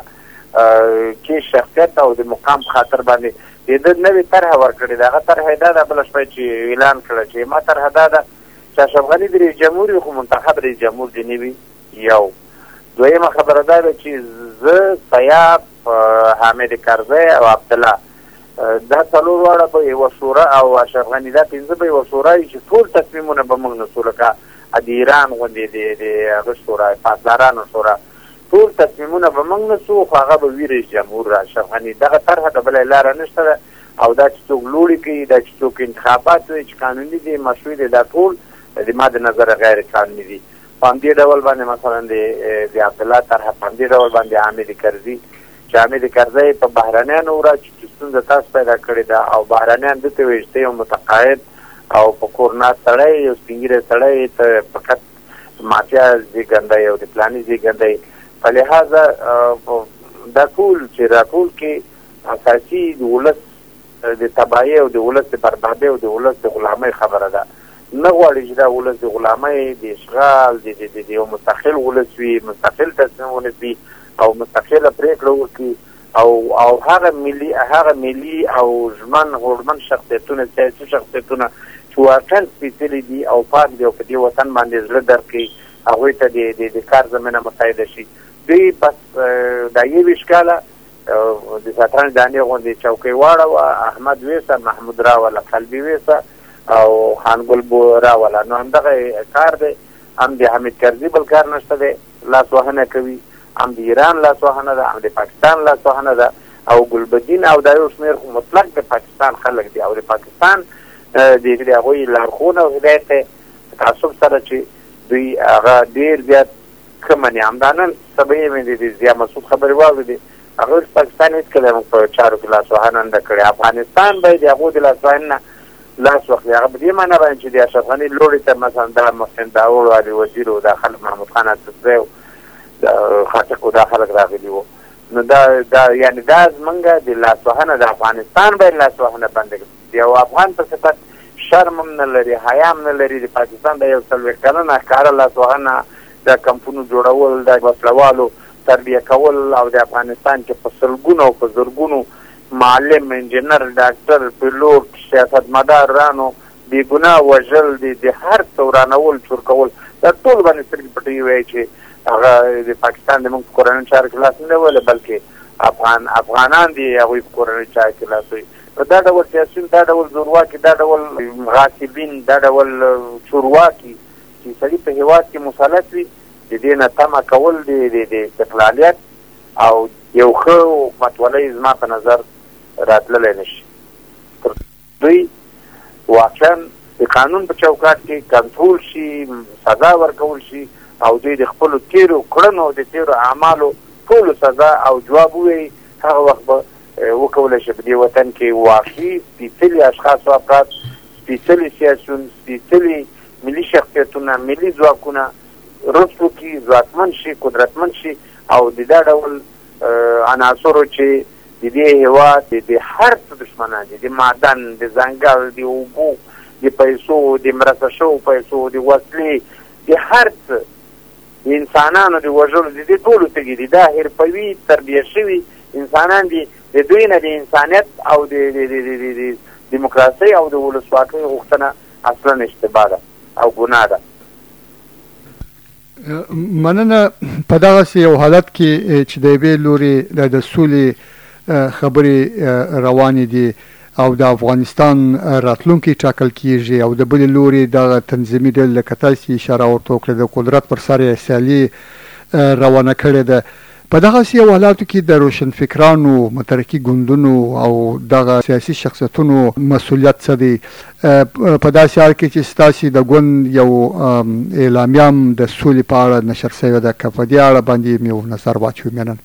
کې شخصیت او د مقام په خاطر باندې د ده نوې طرحه ورکړې ده. هغه طرحه یې دا ده بله شپه چې اعلان کړه چې ما طرحه دا ده چې اشرف غني د رئیس جمهور وي خو منتخب رئیس جمهور دې نه وي. یو دویمه خبره دا ده چې زه سیاف حامد کرزی او عبدالله دا څلور واړه به یوه شورا او اشرف غني دا پنځه به یوه شورا وي چې ټول تصمیمونه به موږ نسو لکه د ایران غوندې د هغه شورا پاسدارانو شورا ټول تصمیمونه به موږ نسو خو هغه به وي رئیس جمهور اشرف غني. دغه طرحه د بله لاره نشته ده او دا چې څوک لوړې کوي دا چې څوک انتخابات وي چې قانوني دي مشروع دي دا ټول د ما د نظره غیر قانوني دي. په همدې ډول باندې مثلا د عبدالله طرحه په همدې ډول باندې حامد کرزي چې حامد کرزی په بهرنیانو وراچي چې ستونزه تاسو پیدا کړې ده او بهرنیان دته وایي چې ته یو متقاعد او په کور ناست سړی یو سپین ږیری سړی ته فقط مافیا زېږنده او د پلاني زېږنده. په لحاظه دا ټول چې راټول کې اساسي د ولس د تباهۍ او د ولس د بربادۍ او د ولس د غلامۍ خبره ده. نه غواړي چې دا ولس د غلامۍ د اشغال د یو مستقل ولس وي، مستقل تصمیم ونیسي او مستقله پرېکړه وکړي او او هغه ملي هغه ملي او ژمن هوډمن شخصیتونه سیاسي شخصیتونه چې واقعا سپېڅلي دي او پاک دي او په دې وطن باندې زړه درکړي هغوی ته د کار زمینه مساعده شي. دوی بس دا یویشت کاله د ساترنج دانې غوندې چوکۍ واړوه، احمد ویسه، محمود راوله، قلبي ویسه او خانګل بو راوله. نو همدغه کار دی. هم د حمید کرزي بل کار نشته دی، لاسوهنه کوي، هم د ایران لاسوهنه ده، هم د پاکستان لاسوهنه ده او ګلبدین او دا یو شمېر خو مطلق د پاکستان خلک دي او د پاکستان د هغوی لارښوونه او هدایت دی تعصب سره چې دوی هغه ډېر زیات ښه مني. همدا نن سبا یې مې د ضیا مسعود خبرې واورېدې، هغوی پاکستان هېڅکله موږ په چارو کې لاسوهنه نه ده کړې. افغانستان به یې د هغو د لاسوهنې نه لاس واخلي. هغه په دې معنی باندې چې د اشرف غني لوړې ته مثلا دا محسن داوړ او علي وزیر او دا خلک محمود خان اڅکزی او خاټک او دا خلک راغلي وو. نو دا دا یعنې دا زمونږ د لاسوهنه د افغانستان باید لاسوهنه بنده کړي. د یو افغان په صفت شرم هم نه لري، حیا هم نه لري. د پاکستان د یو څلوېښت کلنه ښکاره لاسوهنه د کمپونو جوړول، د وسلوالو تربیه کول، او د افغانستان کې په سلګونو او په زرګونو معلم، انجینر، ډاکټر، پیلوټ، سیاستمدار رانو بې ګناه وژل، د هر څه ورانول، چور کول، دا ټول باندې سترګې پټوي وایي چې هغه د پاکستان د موږ په کورنۍ چارو کې لاس نه دی وهلی، بلکې افغان افغانان دي هغوی په کورنۍ چارو کې لاس وهي. په دا ډول سیاسیون، دا ډول زورواکي، دا ډول غاصبین، دا ډول چورواکي چې سړي په هېواد کې مسلط وي، د دې نه تمه کول د استقلالیت او یو ښه حکومتولۍ زما په نظر راتللی نه شي. تر دوی واقعا د قانون په چوکاټ کې کنټرول شي، سزا ورکول شي، او دوی د خپلو تېرو کړنو، د تېرو اعمالو ټولو سزا او جواب ووایي، هغه وخت به وکولی شي په دې وطن کې واقعي سپېڅلي اشخاص او افراد، سپېڅلي سیاسیون، سپېڅلي ملي شخصیتونه، ملي ځواکونه رسو کې ځواکمن شي، قدرتمن شي، او د دا ډول عناصرو چې د دې هېواد د هر څه دشمنان دي، د معدن، د ځنګل، د اوبو، د پیسو، د مرسته شوو پیسو، د وسلې، د هر څه د انسانانو د وژلو، د دې ټولو تږي دي. دا حرفوي تربیه شوي انسانان دي، د دوی نه د انسانیت او د دیموکراسۍ او د ولسواکۍ غوښتنه اصلا اشتباه ده او ګناه ده. مننه. په دغسې یو حالت کې چې د یوې لورې د سولې خبرې روانې دي او د افغانستان راتلونکی ټاکل کیږي، او د بلې لورې دغه تنظیمي ډلې لکه تاسې اشاره ورته وکړه د قدرت پر سر یې سیالي روانه کړې ده. په دغسې یو حالاتو کې د روشنفکرانو، مترقي ګوندونو او دغه سیاسي شخصیتونو مسؤلیت څه دی؟ په داسې حال کې چې ستاسې د ګوند یو اعلامیه هم د سولې په اړه نشر شوې ده، که په دې اړه باندې مې یو نظر واچوي. مننه.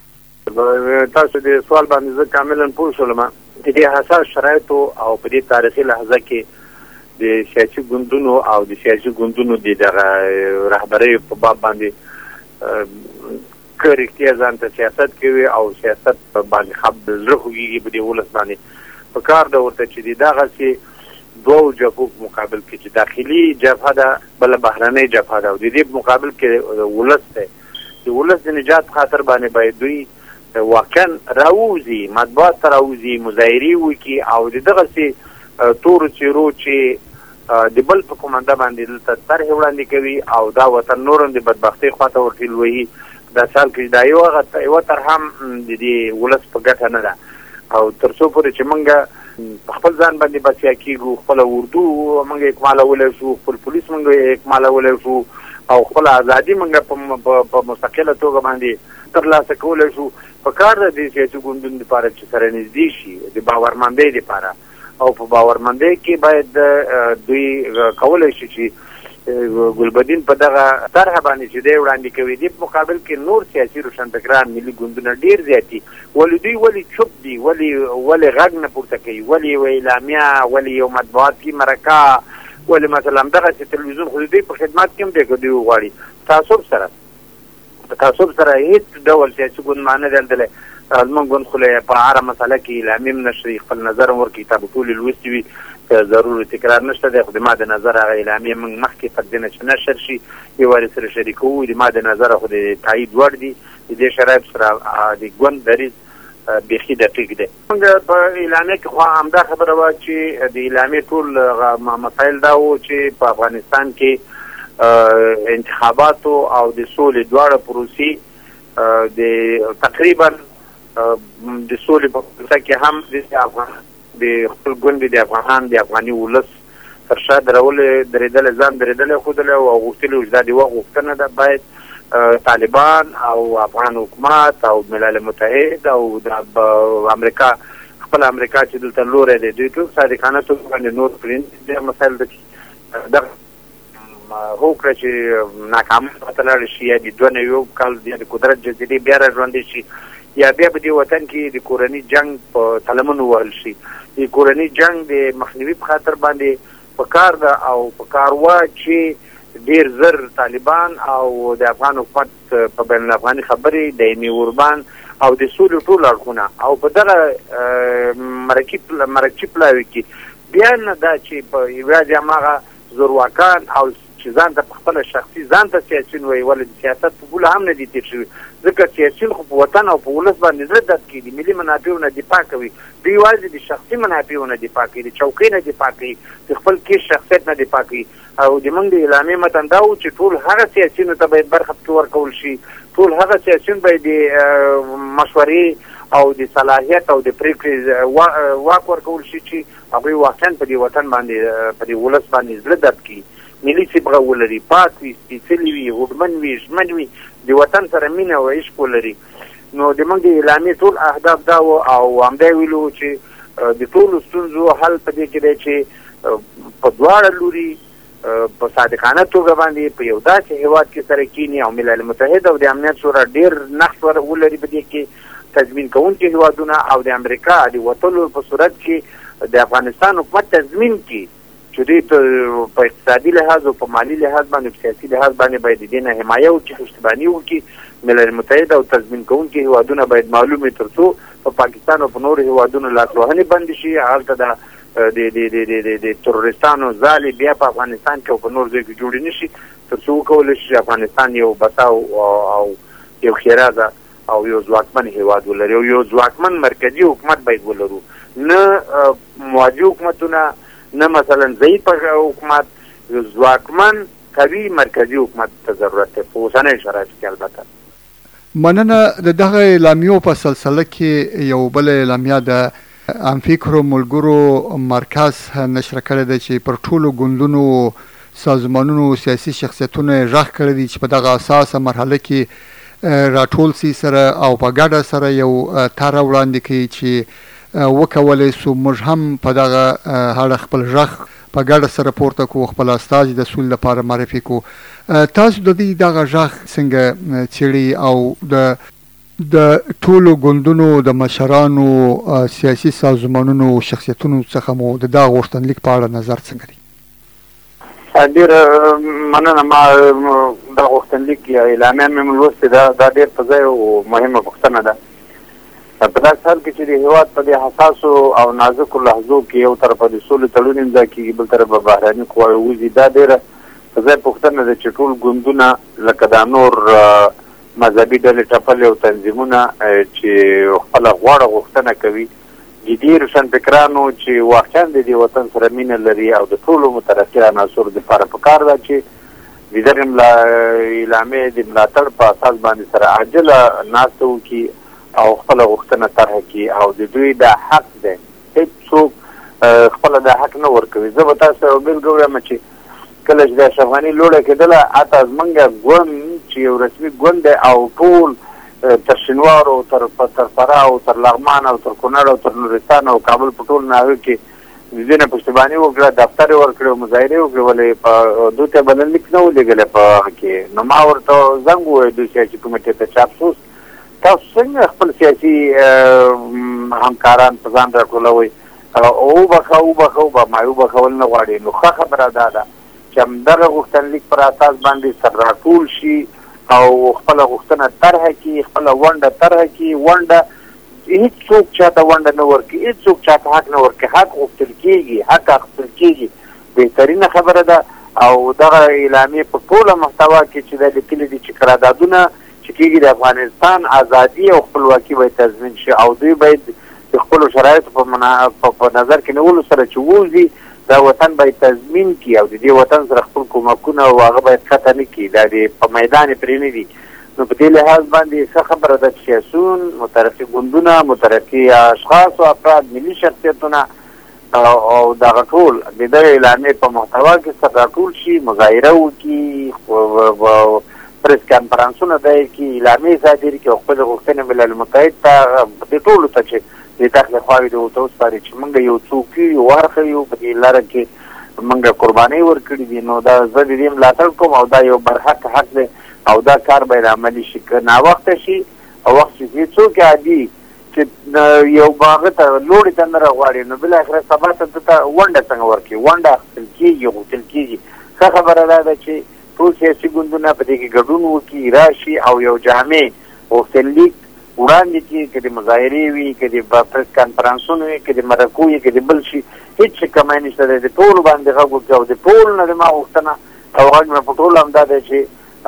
تاسو د سوال باندې زه کاملا پوه شولم. د دې حساس شرایطو او په دې تاریخي لحظه کې د سیاسي ګوندونو او د سیاسي ګوندونو د دغه رهبرۍ په باب باندې که رښتیا ځان ته سیاست کوي او سیاست باندې خب زړه خوږېږي په دې ولس باندې په کار ده ورته چې د دغسې دوو جبهو په مقابل کې چې داخلي جبهه ده، بله بهرنۍ جبهه ده، او د دې په مقابل کې ولس دی. د ولس د نجات خاطر باندې باید دوی واقعا راووځي، مطبوعات ته راووځي، مظاهرې وکړي، او د دغسې تورو څېرو چې د بل په کومنده باندې دلته طرحې وړاندې کوي او دا وطن نور هم د بدبختۍ خواته ورټېل وهي، دا سال کې دا یو هغه یوه طرحه هم د دې ولس په ګټه نه ده. او تر څو پورې چې موږ په خپل ځان باندې بسیا کېږو، خپله اردو موږ اکمالولی شو، خپل پولیس موږ اکمالولی شو، او خپله ازادي موږ په مستقله توګه باندې ترلاسه کولی شو، په کار ده د سیاسي ګوندونو دپاره چې سره نږدې شي د باورمندۍ دپاره، او په باورمندۍ کې باید دوی کولی شي چې ګلبدین په دغه طرحه باندې چې دی وړاندې کوي، دې په مقابل کې نور سیاسي روشنفکران، ملي ګوندونه ډېر زیات دي. ولې دوی ولې چوپ دي؟ ولې ولې غږ نه پورته کوي؟ ولې یوه اعلامیه، ولې یو مطبوعاتي مرکه، ولې مثلا دغسې تلویزیون خو د دوی په خدمت کې هم دی که دوی وغواړي تعصب سره په تعصب سره هېڅ ډول سیاسي ګوند ما نه دی لیدلی. زموږ ګوند خو په هره مسله کې اعلامیې هم نشي، خپل نظر هم ورکړي، کتاب ټولې لوستې وي، که ضرور تکرار نشته دی، خو د ما د نظر هغه اعلامیې موږ مخکې تر دې نه چې نشر شي یو وارې سره شریکوو، د ما د نظره خو د تایید وړ دي. د دې شرایطو سره د ګوند دریځ بیخي دقیق دی. موږ په اعلامیه کې خو همدا خبره وه چې د اعلامیې ټول مسایل دا وو چې په افغانستان کې انتخاباتو او د سولې دواړه پروسې د تقریبا د سولې په پروسه کې هم د افغان د خپل ګوند د افغانان د افغاني ولس تر شا درولې درېدلی ځان درېدلی ښودلی او غوښتلي وو چې دا د یوه غوښتنه ده باید طالبان او افغان حکومت او ملل متحد او د امریکا خپل امریکا چې دلته لوری دی دوی ټول صادقانه توګه باندې نور پرې د مسایل د دغه هوکړه چې ناکامه پته لاړه شي، یا د دوه نوي یو کال یا د قدرت جزیرې بیا را ژوندۍ شي، یا بیا په دې وطن کې د کورني جنګ په تلمنو وهل شي. د کورني جنګ د مخنیوي په خاطر باندې په کار ده او په کار وه چې ډېر زر طالبان او د افغان حکومت په بین الافغاني خبرې دایمي اوربان او د سولې ټول اړخونه او په دغه مرکچي پلاوي کې بیا نه دا چې په یوازې هماغه زورواکان او چې چې ځان ته په خپله شخصي ځان ته سیاسیون وایي ولې د سیاست په پوله هم نه دي تېر شوي ځکه سیاسیون خو په وطن او په ولس باندې زړه درد کوي د ملي منافعو نه دفاع کوي دوی یوازې د شخصي منافعو نه دفاع کوي د چوکۍ نه دفاع کوي د خپل کیس شخصیت نه دفاع کوي او د موږ د اعلامیې متن دا و چې ټول هغه سیاسیونو ته باید برخه پکې ورکول شي ټول هغه سیاسیون باید د مشورې او د صلاحیت او د پریکړې واک ورکول شي چې هغوی واقعا په دې وطن باندې په دې ولس باندې زړه درد کړي ملي صبغه ولري پاک وي سپېڅلي وي هوډمن وي ژمن وي د وطن سره مینه او عشق ولري نو د موږ د اعلامیې ټول اهداف دا و او همدا یې ویلو چې د ټولو ستونزو حل په دې کې دی چې په دواړه لوري په صادقانه توګه باندې په یو داسې هېواد کې سره کینی او ملل متحد او د امنیت شورا ډېر نقش ولري په دې کې تضمین کوونکي هېوادونه او د امریکا د وتلو په صورت کې د افغانستان حکومت تضمین کړي چې دوی په اقتصادي لحاظ او په مالي لحاظ باندې په سیاسي لحاظ باندې باید د دې نه حمایه وکړي پشتیباني وکړي ملل متحد او تضمین کوونکي هېوادونه باید معلوم وي تر څو په پاکستان او په نورو هېوادونو لاسوهنې بندې شي هلته د د د تروریستانو ځالې بیا په افغانستان کې او په نور ځای کې جوړې نه شي تر څو وکولی شي چې افغانستان یو بساو او یو ښېرازه او یو ځواکمن هېواد ولري او یو ځواکمن مرکزي حکومت باید ولرو نه موازي حکومتونه نه مثلا ضعیف حکومت یو ځواکمن قوي مرکزي حکومت ته ضرورت دی په اوسنیو شرایطو کې البته مننه د دغه اعلامیو په سلسله کې یو بله اعلامیه د امفکرو ملګرو مرکز نشر کړی دی چې پر ټولو ګوندونو سازمانونو سیاسي شخصیتونو یې غږ کړی دی چې په دغه اساسه مرحله کې راټول سي سره او په ګډه سره یو طرح وړاندې کوي چې وکولی سو موږ هم په دغه اړه خپل غږ په ګډه سره پورته کړو خپل استازي د سولې لپاره معرفي کړو تاسو د دې دغه غږ څنګه څېړئ او د د ټولو ګوندونو د مشرانو سیاسي سازمانونو شخصیتونو څخه مو د دغه غوښتنلیک په اړه نظر څنګه دی؟ ډېر مننه ما دا غوښتنلیک یا اعلامیه مې لوستې ده دا ډېر په ځای او مهمه پوښتنه ده په داسې حال کې چې د هېواد په دې حساسو او نازکو لحظو کې یو طرفه د سولې تړون امضا کېږي بل طرفه بهراني قواوې وځي دا ډېره په ځای پوښتنه ده چې ټول ګوندونه لکه دا نور مذهبي ډلې ټپلې او تنظیمونه چې خپله غوړه غوښتنه کوي جدي روشنفکرانو چې واقعا د دې وطن سره مینه لري او د ټولو مترقي عناصرو دپاره پکار ده چې د دغې اعلامیې د ملاتړ په اساس باندې سره عاجله ناسته وکړي او خپله غوښتنه طرحه کړي او د دوی دا حق دی هېڅوک خپله دا حق نه ورکوي زه به تاسو یو بېلګه ووایم چې کله چې د اشرف غني لوړه کېدله حتی زموږ ګوند چې یو رسمي ګوند دی او ټول تر شینوارو تر تر فراه او تر لغمان او تر کونړ او تر نورستان او کابل په ټول ناحیو کې د دې نه پشتیباني وکړه دفتر یې ورکړی او مظاهرې وکړې ولې په دوی ته بلنلیک نه و لېږلی په هغه کې نو ما ورته زنګ وویل دوی سیاسي کمیټې ته چې افسوس تاسو څنګه خپل سیاسي همکاران په ځان راټولوئ وبخه وبخه وبه ما وبخول نه غواړي نو ښه خبره دا ده چې همدغه غوښتنلیک پر اساس باندې سر راټول شي او خپله غوښتنه طرحه کړي خپله ونډه طرحه کړي ونډه هېڅوک چاته ونډه نه ورکړي هېڅوک چاته حق نه ورکړي حق غوښتل کېږي حق اخیستل کېږي بهترینه خبره ده او دغه اعلامیې په ټوله محتوا کې چې دا لیکلي دي چې قراردادونه چې کېږي د افغانستان ازادي او خپلواکي باید تضمین شي او دوی باید د خپلو شرایطو په نظر کې نیولو سره چې ووځي دا وطن باید تضمین کړي او د دې وطن سره خپل کومکونه او هغه باید ښکته نه کړي دا د په میدان یې پرې نه دي نو په دې لحاظ باندې ښه خبره ده چې سیاسون مترقي ګوندونه مترقي اشخاص او افراد ملي شخصیتونه او دغه ټول د دغه اعلامیې په محتوا کې سره راټول شي مظاهره وکړي پریس کنفرانسونه دی کړي اعلامیې صادرې کړي او خپلې غوښتنې ملل متحد ته دې ټولو ته چې د داخلي خواوې د ورته وسپاري چې موږ یو څوک یو ورخه یو په دې لاره کې موږ قربانۍ ورکړي دي نو دا زه د دې ملاتړ کوم او دا یو برحق حق دی او دا کار باید عملي شي که ناوخته شي او وخت چې هېڅوک عادي چې یو هغه ته لوړې ته نه راغواړي نو بالاخره سبا ته ده ته ونډه څنګه ورکړي ونډه اخیستل کېږي غوښتل کېږي ښه خبره دا ده چې ټول سیاسي ګوندونه په دې کې ګډون وکړي راشي او یو جامع غوښتنلیک وړاندې کړي که د مظاهرې وي که د پریس کنفرانسونه وي که د مرکو وي که د بل شي هېڅ شي کمی نشته دی د ټولو باندې غږ وکړي او د ټولو نه د ما غوښتنه او غږ مې په ټول هم دا دی چې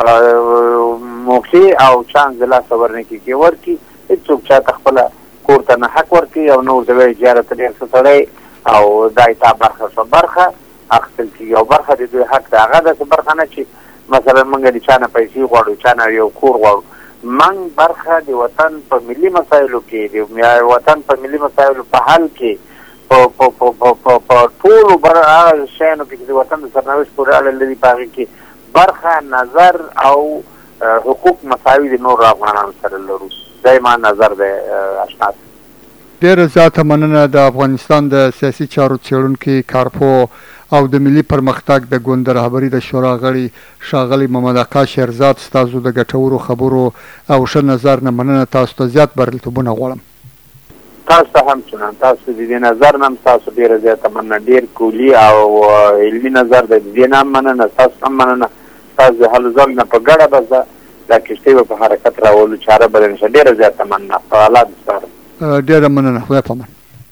موقع او چانس د لاسه ورنکړي کې ورکړي، هېڅوک چاته خپله کور ته نه حق ورکړي او نور د وایي زیارت ډېر څه سړی او دا تا برخه شوه برخه اخیستل کېږي او برخه د دوی حق دی. هغه داسې برخه نه چې مثلا موږ د چا نه پیسې غواړو، چا نه یو کور غواړو. موږ برخه د وطن په ملي مسایلو کې، د وطن په ملي مسایلو په حل کې، په ټولو هغه شیانو کې چې د وطن د سرنوشت پورې اړه لري په هغې کې برخه، نظر او حقوق مساوي د نورو افغانانو سره لرو. دا زما نظر دی اشناس. ډېره زیاته مننه د افغانستان د سیاسي چارو څېړونکي، کارپوه او د ملي پرمختګ د ګوند رهبري د شورا غړي ښاغلي محمد اکا شیرزاد، ستاسو د ګټورو خبرو او ښه نظر نه مننه. تاسو ته زیات بریالیتوبونه غواړم. تاسو ته هم چنان، تاسو د دې نظر نه هم تاسو ډېره زیاته مننه. ډېر کولي او علمي نظر دی، د دې نه هم مننه، تاسو هم مننه. تاسو د هلو ځل نه په ګډه به دا کښتۍ به په حرکت راولو چاره به نشه. ډېره زیاته مننه. په الله دې سپارم. ډېره مننه. خدای پامان.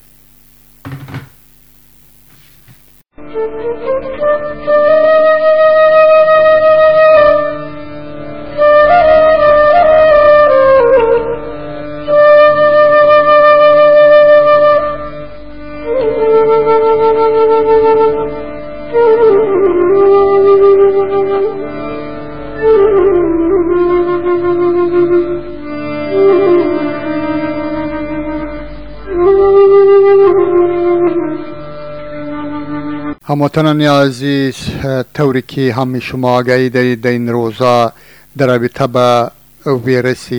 هموطنان عزیز، طوری که همه شما آگاهی دارید در این روزا در رابطه با ویروس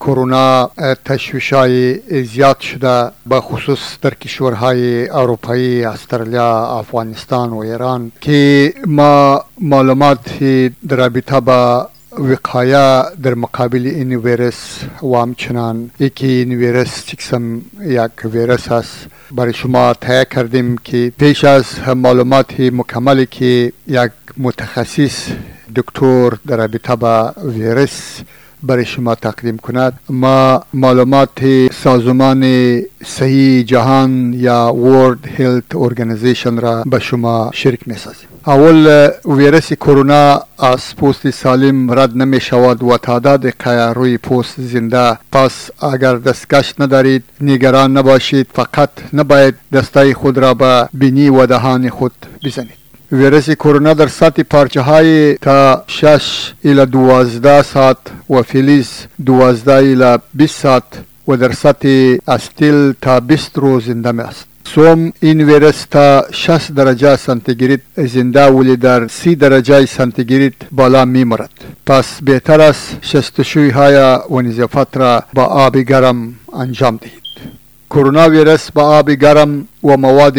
کرونا تشویش‌های زیاد شده، به خصوص در کشورهای اروپایی، استرالیا، افغانستان و ایران، که ما معلومات در رابطه با وقایه در مقابل این ویروس و همچنان یکی این ویروس چکسم یک ویروس است برای شما تهیه کردیم که پیش از معلومات مکملی که یک متخصص دکتر در رابطه با ویروس برای شما تقدیم کند، ما معلومات سازمان صحی جهان یا World Health Organization را به شما شریک می سازیم. اول، ویروس کرونا از پوست سالم رد نمی شود و تعداد که روی پوست زنده. پس اگر دستکش ندارید نگران نباشید، فقط نباید دستای خود را به بینی و دهان خود بزنید. ویروس کرونا در سطح پارچه های تا شش الی دوازده ساعت و فلز دوازده الی بیست ساعت و در سطح استیل تا بیست روز زنده می است. سوم، این ویروس تا شش درجه سانتیگراد زنده ولی در سی درجه سانتیگراد بالا می مرد. پس بهتر است شستشویی های و نظافت را با آب گرم انجام دهید. کرونا ویروس با آب گرم و مواد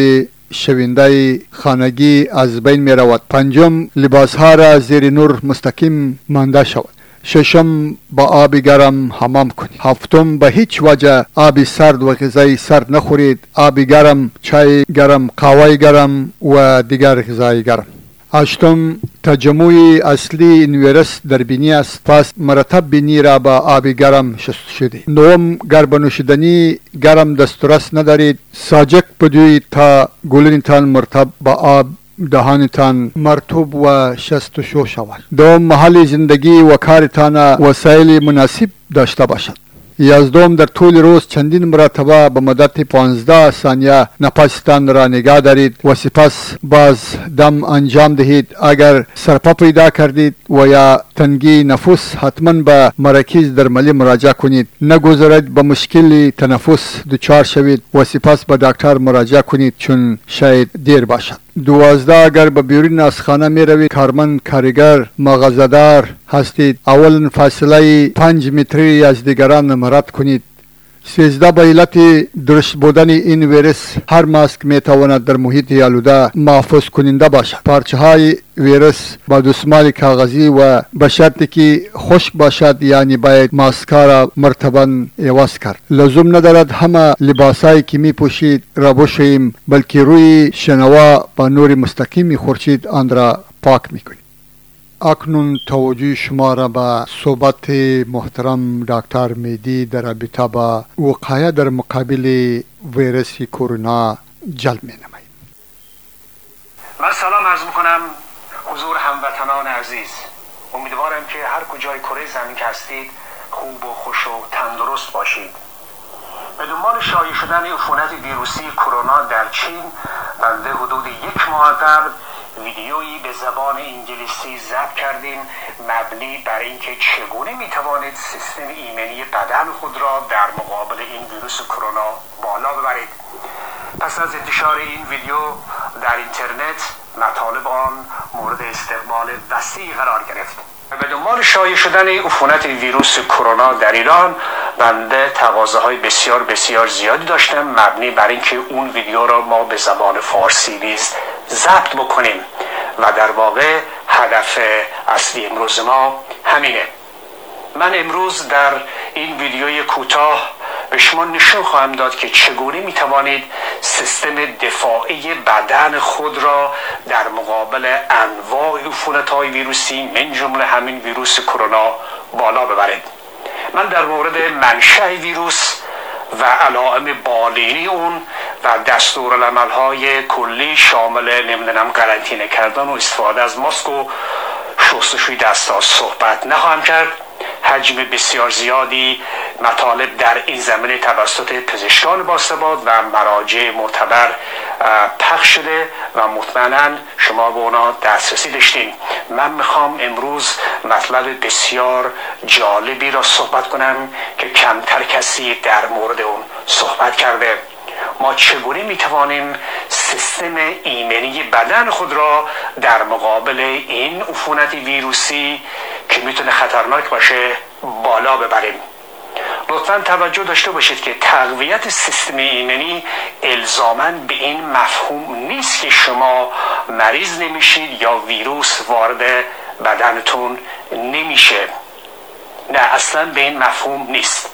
شوینده خانگی از بین می رود. پنجم، لباس ها را زیر نور مستقیم مانده شود. ششم، با آب گرم حمام کنید. هفتم، به هیچ وجه آب سرد و غذای سرد نخورید. آب گرم، چای گرم، قهوه گرم و دیگر غذای گرم. هشتم، تجمع اصلی این ویروس در بینی است، پس مرتب بینی را با آب گرم شستشو دهید. نهم، گر به نوشیدنی گرم دسترس ندارید، ساجک بدوید تا گلویتان مرتب با آب دهانتان مرطوب و شستشو شود. دوم، محل زندگی و کارتان وسایل مناسب داشته باشد. یازدهم، در طول روز چندین مرتبه به مدت پانزده ثانیه نفستان را نگاه دارید و سپس باز دم انجام دهید. اگر سرپا پیدا کردید و یا تنگی نفس، حتما به مراکز درمانی مراجعه کنید. نگذارید به مشکل تنفس دچار شوید و سپس به دکتر مراجعه کنید، چون شاید دیر باشد. دوازده، اگر به بیرون از خانه می روید، کارمند، کارگر، مغازه‌دار هستید، اولا فاصله پنج متری از دیگران مراعات کنید. سیزده، به علت درشت بودن این ویروس هر ماسک می تواند در محیط آلوده محفوظ کننده باشد. پارچه های ویروس با دستمال کاغذی و به شرطی که خشک باشد، یعنی باید ماسک را مرتبا عوض کرد. لزوم ندارد همه لباسایی که می پوشید را بشوییم، بلکه روی شنوا با نور مستقیم خورشید آن را پاک می کنید. اکنون توجه شما را به صحبت محترم دکتر مهدی در رابطه با وقایه در مقابل ویروس کرونا جلب می نماییم. من سلام عرض میکنم حضور هموطنان عزیز، امیدوارم که هر کجای کره زمین که هستید خوب و خوش و تندرست باشید. به دنبال شایع شدن عفونت ویروسی کرونا در چین، بنده حدود یک ماه قبل ویدیویی به زبان انگلیسی ضبط کردیم مبنی بر اینکه چگونه میتوانید سیستم ایمنی بدن خود را در مقابل این ویروس کرونا بالا ببرید. پس از انتشار این ویدیو در اینترنت، مطالب آن مورد استقبال وسیع قرار گرفت. به دنبال شایع شدن عفونت ویروس کرونا در ایران، بنده تقاضاهای بسیار بسیار زیادی داشتم مبنی بر اینکه اون ویدیو را ما به زبان فارسی نیز ضبط بکنیم و در واقع هدف اصلی امروز ما همینه. من امروز در این ویدیوی کوتاه به شما نشون خواهم داد که چگونه می توانید سیستم دفاعی بدن خود را در مقابل انواع عفونت‌های ویروسی من جمله همین ویروس کرونا بالا ببرید. من در مورد منشأ ویروس و علائم بالینی اون و دستورالعمل‌های کلی شامل نمیدونم قرنطینه کردن و استفاده از ماسک و شستشوی دست‌ها صحبت نخواهم کرد. حجم بسیار زیادی مطالب در این زمینه توسط پزشکان باثبات و مراجع معتبر پخش شده و مطمئنا شما به اونا دسترسی داشتین. من میخوام امروز مطلب بسیار جالبی را صحبت کنم که کمتر کسی در مورد اون صحبت کرده. ما چگونه میتوانیم سیستم ایمنی بدن خود را در مقابل این عفونت ویروسی که میتونه خطرناک باشه بالا ببریم. لطفاً توجه داشته باشید که تقویت سیستم ایمنی الزاماً به این مفهوم نیست که شما مریض نمیشید یا ویروس وارد بدنتون نمیشه. نه، اصلاً به این مفهوم نیست.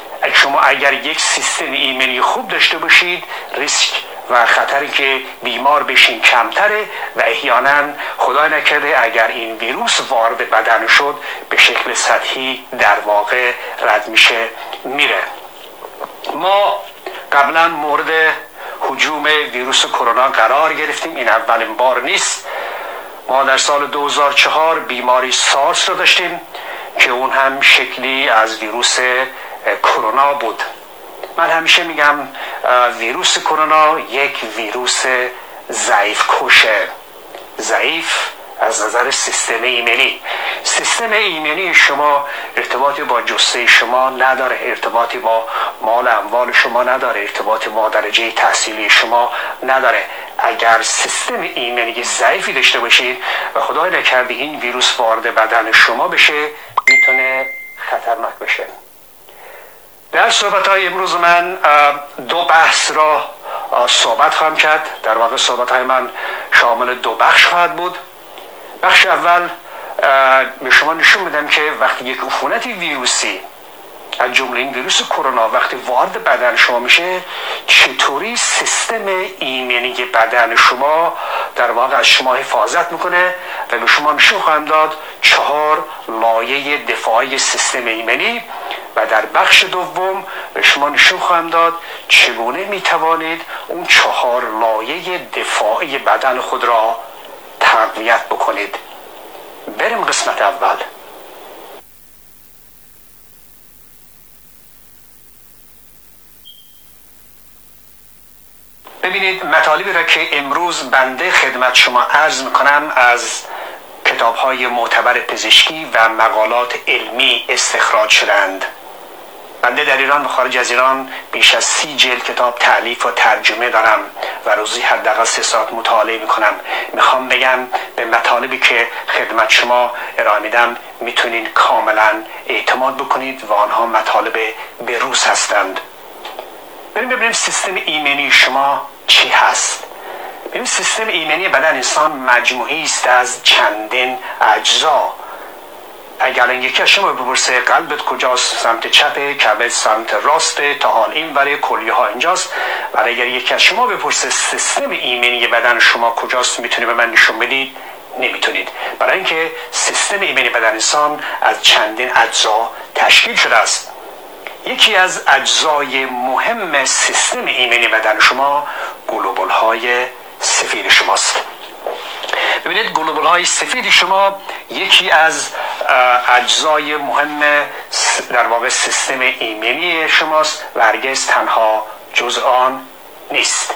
شما اگر یک سیستم ایمنی خوب داشته باشید، ریسک و خطری که بیمار بشین کمتره و احیانا خدا نکرده اگر این ویروس وارد بدن شد به شکل سطحی در واقع رد میشه میره. ما قبلا مورد هجوم ویروس کرونا قرار گرفتیم، این اولین بار نیست. ما در سال دو هزار و چهار بیماری سارس رو داشتیم که اون هم شکلی از ویروس کرونا بود. من همیشه میگم ویروس کرونا یک ویروس ضعیف کشه، ضعیف از نظر سیستم ایمنی. سیستم ایمنی شما ارتباطی با جثه شما نداره، ارتباطی با مال اموال شما نداره، ارتباطی با درجه تحصیلی شما نداره. اگر سیستم ایمنی ضعیفی داشته باشید و خدای نکرده این ویروس وارد بدن شما بشه، میتونه خطرناک بشه. در صحبت‌های امروز من دو بحث را صحبت خواهم کرد. در واقع صحبت‌های من شامل دو بخش خواهد بود. بخش اول به شما نشون میدم که وقتی یک عفونت ویروسی از جمله این ویروس کرونا وقتی وارد بدن شما میشه، چطوری سیستم ایمنی بدن شما در واقع از شما حفاظت میکنه و به شما نشون خواهم داد چهار لایه دفاعی سیستم ایمنی. و در بخش دوم به شما نشون خواهم داد چگونه میتوانید اون چهار لایه دفاعی بدن خود را تقویت بکنید. بریم قسمت اول. ببینید، مطالبی را که امروز بنده خدمت شما عرض میکنم از کتاب‌های معتبر پزشکی و مقالات علمی استخراج شدند. بنده در ایران و خارج از ایران بیش از سی جلد کتاب تألیف و ترجمه دارم و روزی حداقل سه ساعت مطالعه میکنم. میخوام بگم به مطالبی که خدمت شما ارائه میدم میتونین کاملا اعتماد بکنید و آنها مطالب بروز هستند. بریم ببینیم سیستم ایمنی شما چی هست. ببین، سیستم ایمنی بدن انسان مجموعی است از چندین اجزا. اگر الان یکی از شما بپرسه قلبت کجاست، سمت چپه، کبد سمت راسته، تا حال این ولی کلیه ها اینجاست. ولی اگر یکی از شما بپرسه سیستم ایمنی بدن شما کجاست، میتونی به من نشون بدید؟ نمیتونید. برای اینکه سیستم ایمنی بدن انسان از چندین اجزا تشکیل شده است. یکی از اجزای مهم سیستم ایمنی بدن شما گلوبول های سفید شماست. ببینید گلوبول های سفید شما یکی از اجزای مهم در واقع سیستم ایمنی شماست و هرگز تنها جز آن نیست.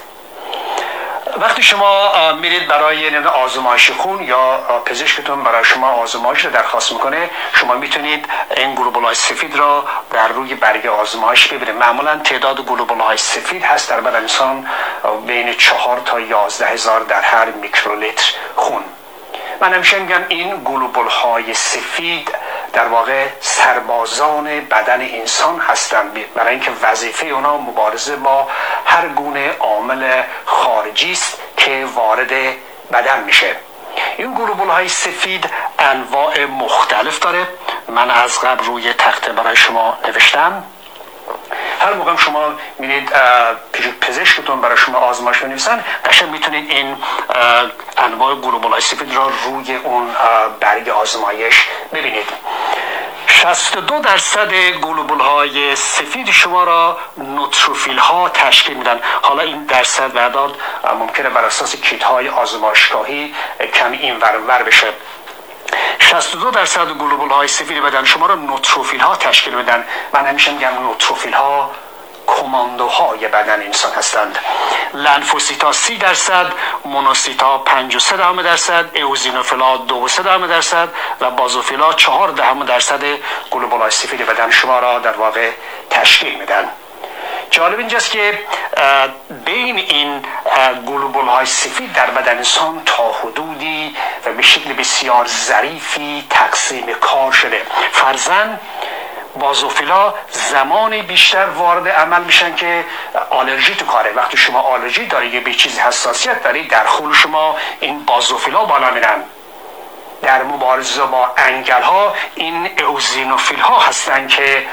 وقتی شما میرید برای آزمایش خون یا پزشکتون برای شما آزمایش رو درخواست میکنه، شما میتونید این گلوبول های سفید را در روی برگ آزمایش ببینید. معمولا تعداد گلوبول های سفید هست در بدن انسان بین چهار تا یازده هزار در هر میکرولیتر خون. من همیشه میگم این گلوبول های سفید در واقع سربازان بدن انسان هستند، برای اینکه وظیفه اونا مبارزه با هر گونه عامل خارجی است که وارد بدن میشه. این گلوبول های سفید انواع مختلف داره. من از قبل روی تخته برای شما نوشتم. هر موقع شما میرید پزشکتون برای شما آزمایش بنویسن، قشنگ میتونید این انواع گلوبول های سفید را روی اون برگ آزمایش ببینید. شصت و دو درصد گلوبول های سفید شما را نوتروفیل ها تشکیل میدن. حالا این درصد بعداد ممکنه بر اساس کیت های آزمایشگاهی کمی این ور ور بشه. شصت و دو درصد گلوبول های سفید بدن شما را نوتروفیل ها تشکیل میدن. من همیشه میگم نوتروفیل ها کماندوهای بدن انسان هستند. لنفوسیتا سی درصد، مونوسیتا پنج و سه دهم درصد، اوزینوفیلا دو و سه دهم درصد و بازوفیلا چهار دهم درصد گلوبول های سفید بدن شما را در واقع تشکیل میدن. جالب اینجاست که بین این گلوبول های سفید در بدن انسان تا حدودی و به شکل بسیار ظریفی تقسیم کار شده. فرضاً بازوفیلا زمانی بیشتر وارد عمل میشن که آلرژی تو کاره. وقتی شما آلرژی داری یا به چیزی حساسیت داری، در خون شما این بازوفیلا بالا میرن. در مبارزه با انگل ها این اوزینوفیل ها هستن که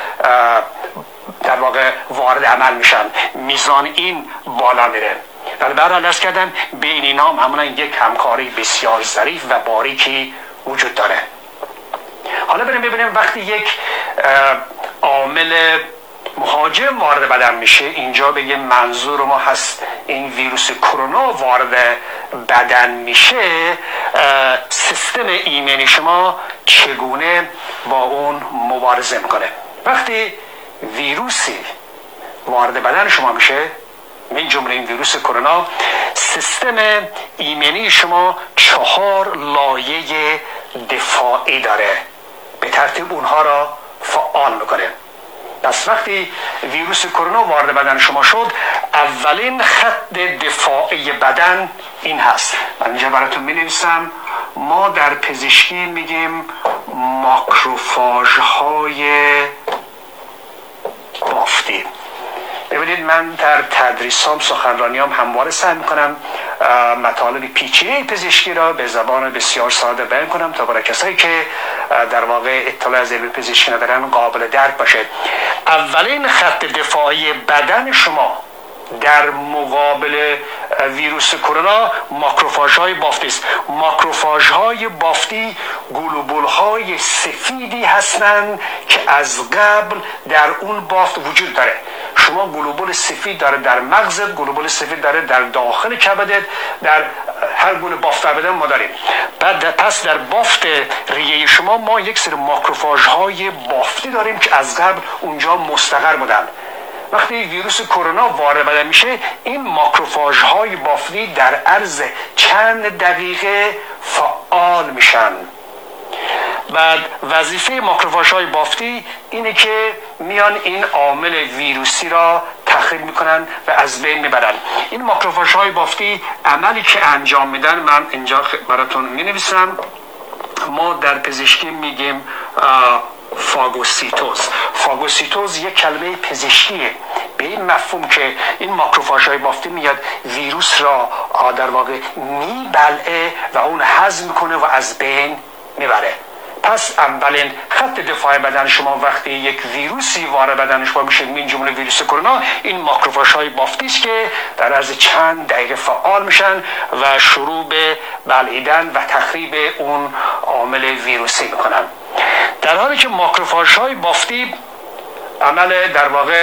در واقع وارد عمل میشن. میزان این بالا میره. ولی برحال ارز کردم بین اینا معمولا یک همکاری بسیار ظریف و باریکی وجود داره. حالا بریم ببینیم وقتی یک عامل مهاجم وارد بدن میشه، اینجا به یه منظور ما هست این ویروس کرونا وارد بدن میشه، سیستم ایمنی شما چگونه با اون مبارزه میکنه. وقتی ویروسی وارد بدن شما میشه، من جمله این ویروس کرونا، سیستم ایمنی شما چهار لایه دفاعی داره، به ترتیب اونها را فعال میکنه. پس وقتی ویروس کرونا وارد بدن شما شد، اولین خط دفاعی بدن این هست. من اینجا براتون می نویسم. ما در پزشکی میگیم ماکروفاژ های بافتی. ببینید من در تدریسام سخنرانیام همواره سعی میکنم مطالب پیچیده پزشکی را به زبان بسیار ساده بیان کنم تا برای کسایی که در واقع اطلاع از علم پزشکی ندارن قابل درک باشه. اولین خط دفاعی بدن شما در مقابل ویروس کرونا ماکروفاژ های بافتی است. ماکروفاژ های بافتی گلوبول های سفیدی هستند که از قبل در اون بافت وجود داره. شما گلوبول سفید داره در مغزت، گلوبول سفید داره در داخل کبدت، در هر گونه بافت بدن ما داریم. بعد پس در بافت ریه شما ما یک سری ماکروفاژ های بافتی داریم که از قبل اونجا مستقر بودن. وقتی ویروس کرونا وارد بدن میشه، این ماکروفاژ های بافتی در عرض چند دقیقه فعال میشن. بعد وظیفه ماکروفاژ های بافتی اینه که میان این عامل ویروسی را تخریب میکنن و از بین میبرن. این ماکروفاژ های بافتی عملی که انجام میدن من اینجا براتون مینویسم. ما در پزشکی میگیم فاگوسیتوز. فاگوسیتوز یک کلمه پزشکیه به این مفهوم که این ماکروفاژ های بافتی میاد ویروس را در واقع میبلعه و اون هضم میکنه و از بین میبره. پس اولین خط دفاع بدن شما وقتی یک ویروسی وارد بدن شما میشه، من جمله ویروس کرونا، این ماکروفاژ های بافتی است که در عرض چند دقیقه فعال میشن و شروع به بلعیدن و تخریب اون عامل ویروسی میکنن. در حالی که ماکروفاژ های بافتی عمل در واقع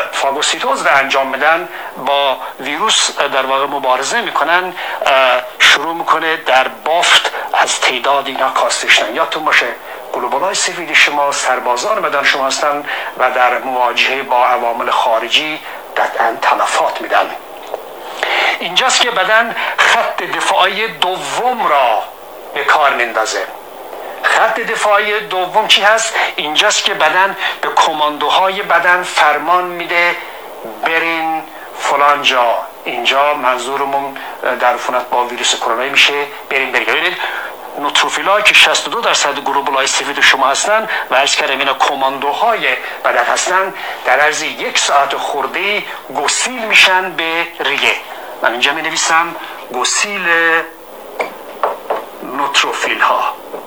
فاگوسیتوز را انجام میدن، با ویروس در واقع مبارزه میکنن، شروع شروع میکنه در بافت از تعداد اینا کاسته شدن. یادتون باشه گلوبول‌های سفید شما سربازان بدن شما هستن و در مواجهه با عوامل خارجی قطعا تلفات میدن. اینجاست که بدن خط دفاعی دوم را به کار میندازه. خط دفاعی دوم چی هست؟ اینجاست که بدن به کماندوهای بدن فرمان میده برین فلان جا. اینجا منظورمون در عفونت با ویروس کرونا میشه برین برین. ببینید نوتروفیل‌هایی که شصت و دو درصد گلوبول‌های سفید شما هستن و عرض کردم اینا کماندوهای بدن هستن، در عرض یک ساعت خورده گسیل میشن به ریه. من اینجا می نویسم گسیل نوتروفیل ها.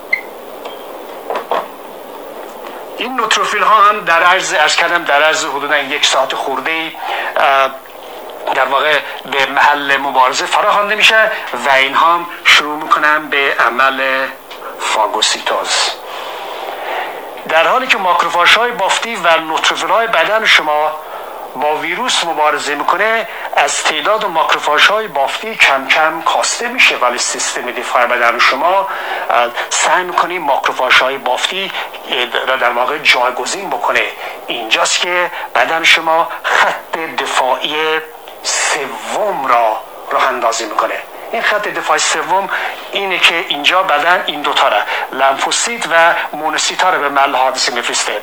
این نوتروفیل ها هم در عرض عرض کردم در عرض حدودا یک ساعت خورده در واقع به محل مبارزه فراخوانده میشه و اینها هم شروع میکنن به عمل فاگوسیتوز. در حالی که ماکروفاژ های بافتی و نوتروفیل های بدن شما با ویروس مبارزه میکنه، از تعداد ماکروفاژ های بافتی کم کم کاسته میشه، ولی سیستم دفاع بدن شما سعی میکنه ماکروفاژ های بافتی را در واقع جایگزین بکنه. اینجاست که بدن شما خط دفاعی سوم را راه اندازی میکنه. این خط دفاع سوم اینه که اینجا بدن این دوتا را لمفوسیت و مونوسیت ها را به محل حادثه میفرسته.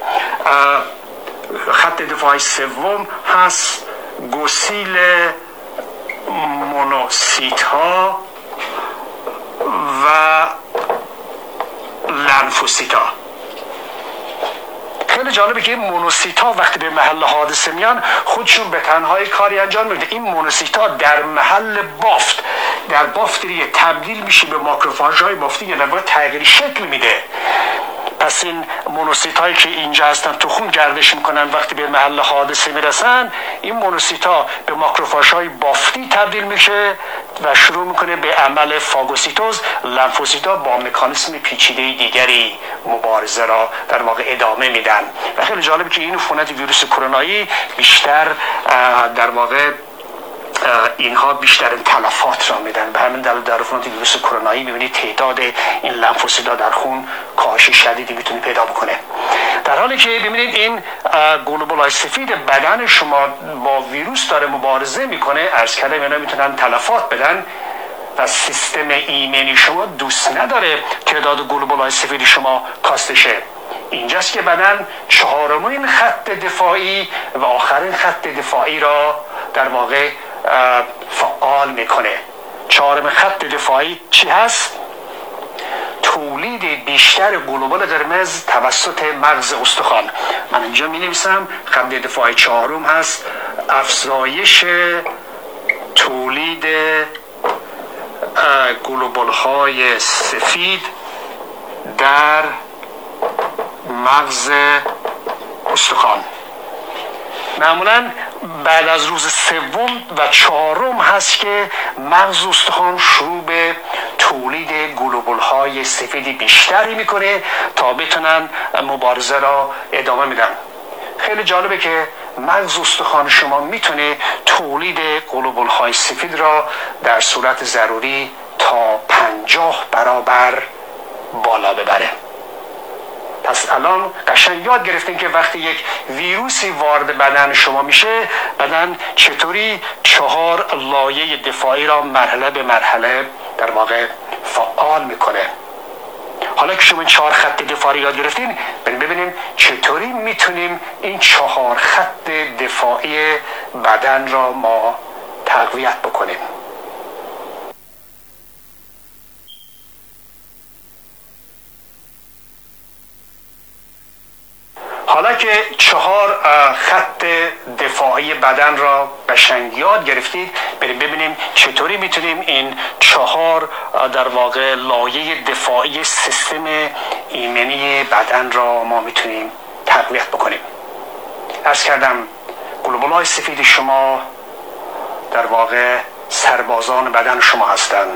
خط دفاع سوم هست گسیل مونوسیت ها و لنفوسیت ها. خیلی جالبه که این مونوسیت ها وقتی به محل حادثه میان خودشون به تنهایی کاری انجام میده. این مونوسیت ها در محل بافت در بافت ریه تبدیل میشه به ماکروفاژ های بافتی، یعنی باید تغییر شکل میده. پس این مونوسیت هایی که اینجا هستن تو خون گردش میکنن، وقتی به محل حادثه میرسن این مونوسیت ها به ماکروفاژ های بافتی تبدیل میشه و شروع میکنه به عمل فاگوسیتوز. لنفوسیت ها با مکانیسم پیچیده دیگری مبارزه را در واقع ادامه میدن و خیلی جالبه که این عفونت ویروس کرونایی بیشتر در واقع اینها بیشترین تلفات را میدن. به همین دلیل در عفونت ویروس کرونایی میبینید تعداد این لنفوسیت‌ها در خون کاهش شدیدی میتونه پیدا بکنه، در حالی که ببینید این گلوبول‌های سفید بدن شما با ویروس داره مبارزه میکنه. عرض کردم اینا میتونن تلفات بدن و سیستم ایمنی شما دوست نداره تعداد گلوبول‌های سفید شما کاسته شه. اینجاست که بدن چهارمین خط دفاعی و آخرین خط دفاعی را در واقع فعال میکنه. چهارمین خط دفاعی چی هست؟ تولید بیشتر گلوبول قرمز توسط مغز استخوان. من اینجا می نویسم خط دفاعی چهارم هست افزایش تولید گلوبول های سفید در مغز استخوان. معمولا بعد از روز سوم و چهارم هست که مغز استخوان شروع به تولید گلوبول‌های سفید بیشتری میکنه تا بتونن مبارزه را ادامه میدن. خیلی جالبه که مغز استخوان شما میتونه تولید گلوبول‌های سفید را در صورت ضروری تا پنجاه برابر بالا ببره. پس الان قشنگ یاد گرفتین که وقتی یک ویروسی وارد بدن شما میشه، بدن چطوری چهار لایه دفاعی را مرحله به مرحله در واقع فعال میکنه. حالا که شما این چهار خط دفاعی یاد گرفتین، ببینیم چطوری میتونیم این چهار خط دفاعی بدن را ما تقویت بکنیم. حالا که چهار خط دفاعی بدن را قشنگ یاد گرفتید، بریم ببینیم چطوری میتونیم این چهار در واقع لایه دفاعی سیستم ایمنی بدن را ما میتونیم تقویت بکنیم. عرض کردم گلوبول‌های سفید شما در واقع سربازان بدن شما هستند.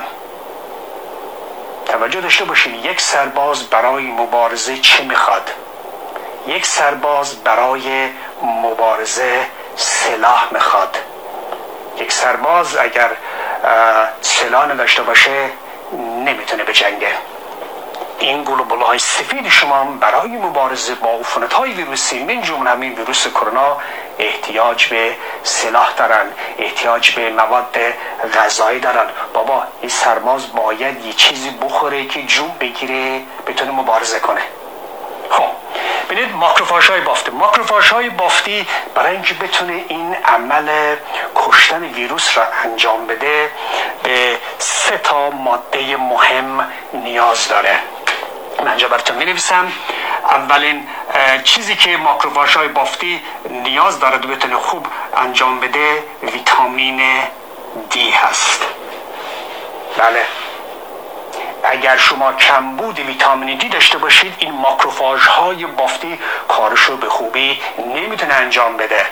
توجه داشته باشید یک سرباز برای مبارزه چه میخواد؟ یک سرباز برای مبارزه سلاح میخواد. یک سرباز اگر سلاح نداشته باشه نمیتونه بجنگه. این گلوبول های سفید شما برای مبارزه با عفونت های ویروسی من جمله همین ویروس کرونا احتیاج به سلاح دارن، احتیاج به مواد غذایی دارن. بابا این سرباز باید یه چیزی بخوره که جون بگیره بتونه مبارزه کنه. خب ببینید ماکروفاژ های بافتی ماکروفاژ های بافتی برای اینکه بتونه این عمل کشتن ویروس را انجام بده به سه تا ماده مهم نیاز داره. من اینجا براتون می نویسم. اولین چیزی که ماکروفاژ های بافتی نیاز داره و بتونه خوب انجام بده ویتامین دی هست. بله، اگر شما کمبود ویتامین دی داشته باشید این ماکروفاژ های بافتی کارشو به خوبی نمیتونه انجام بده.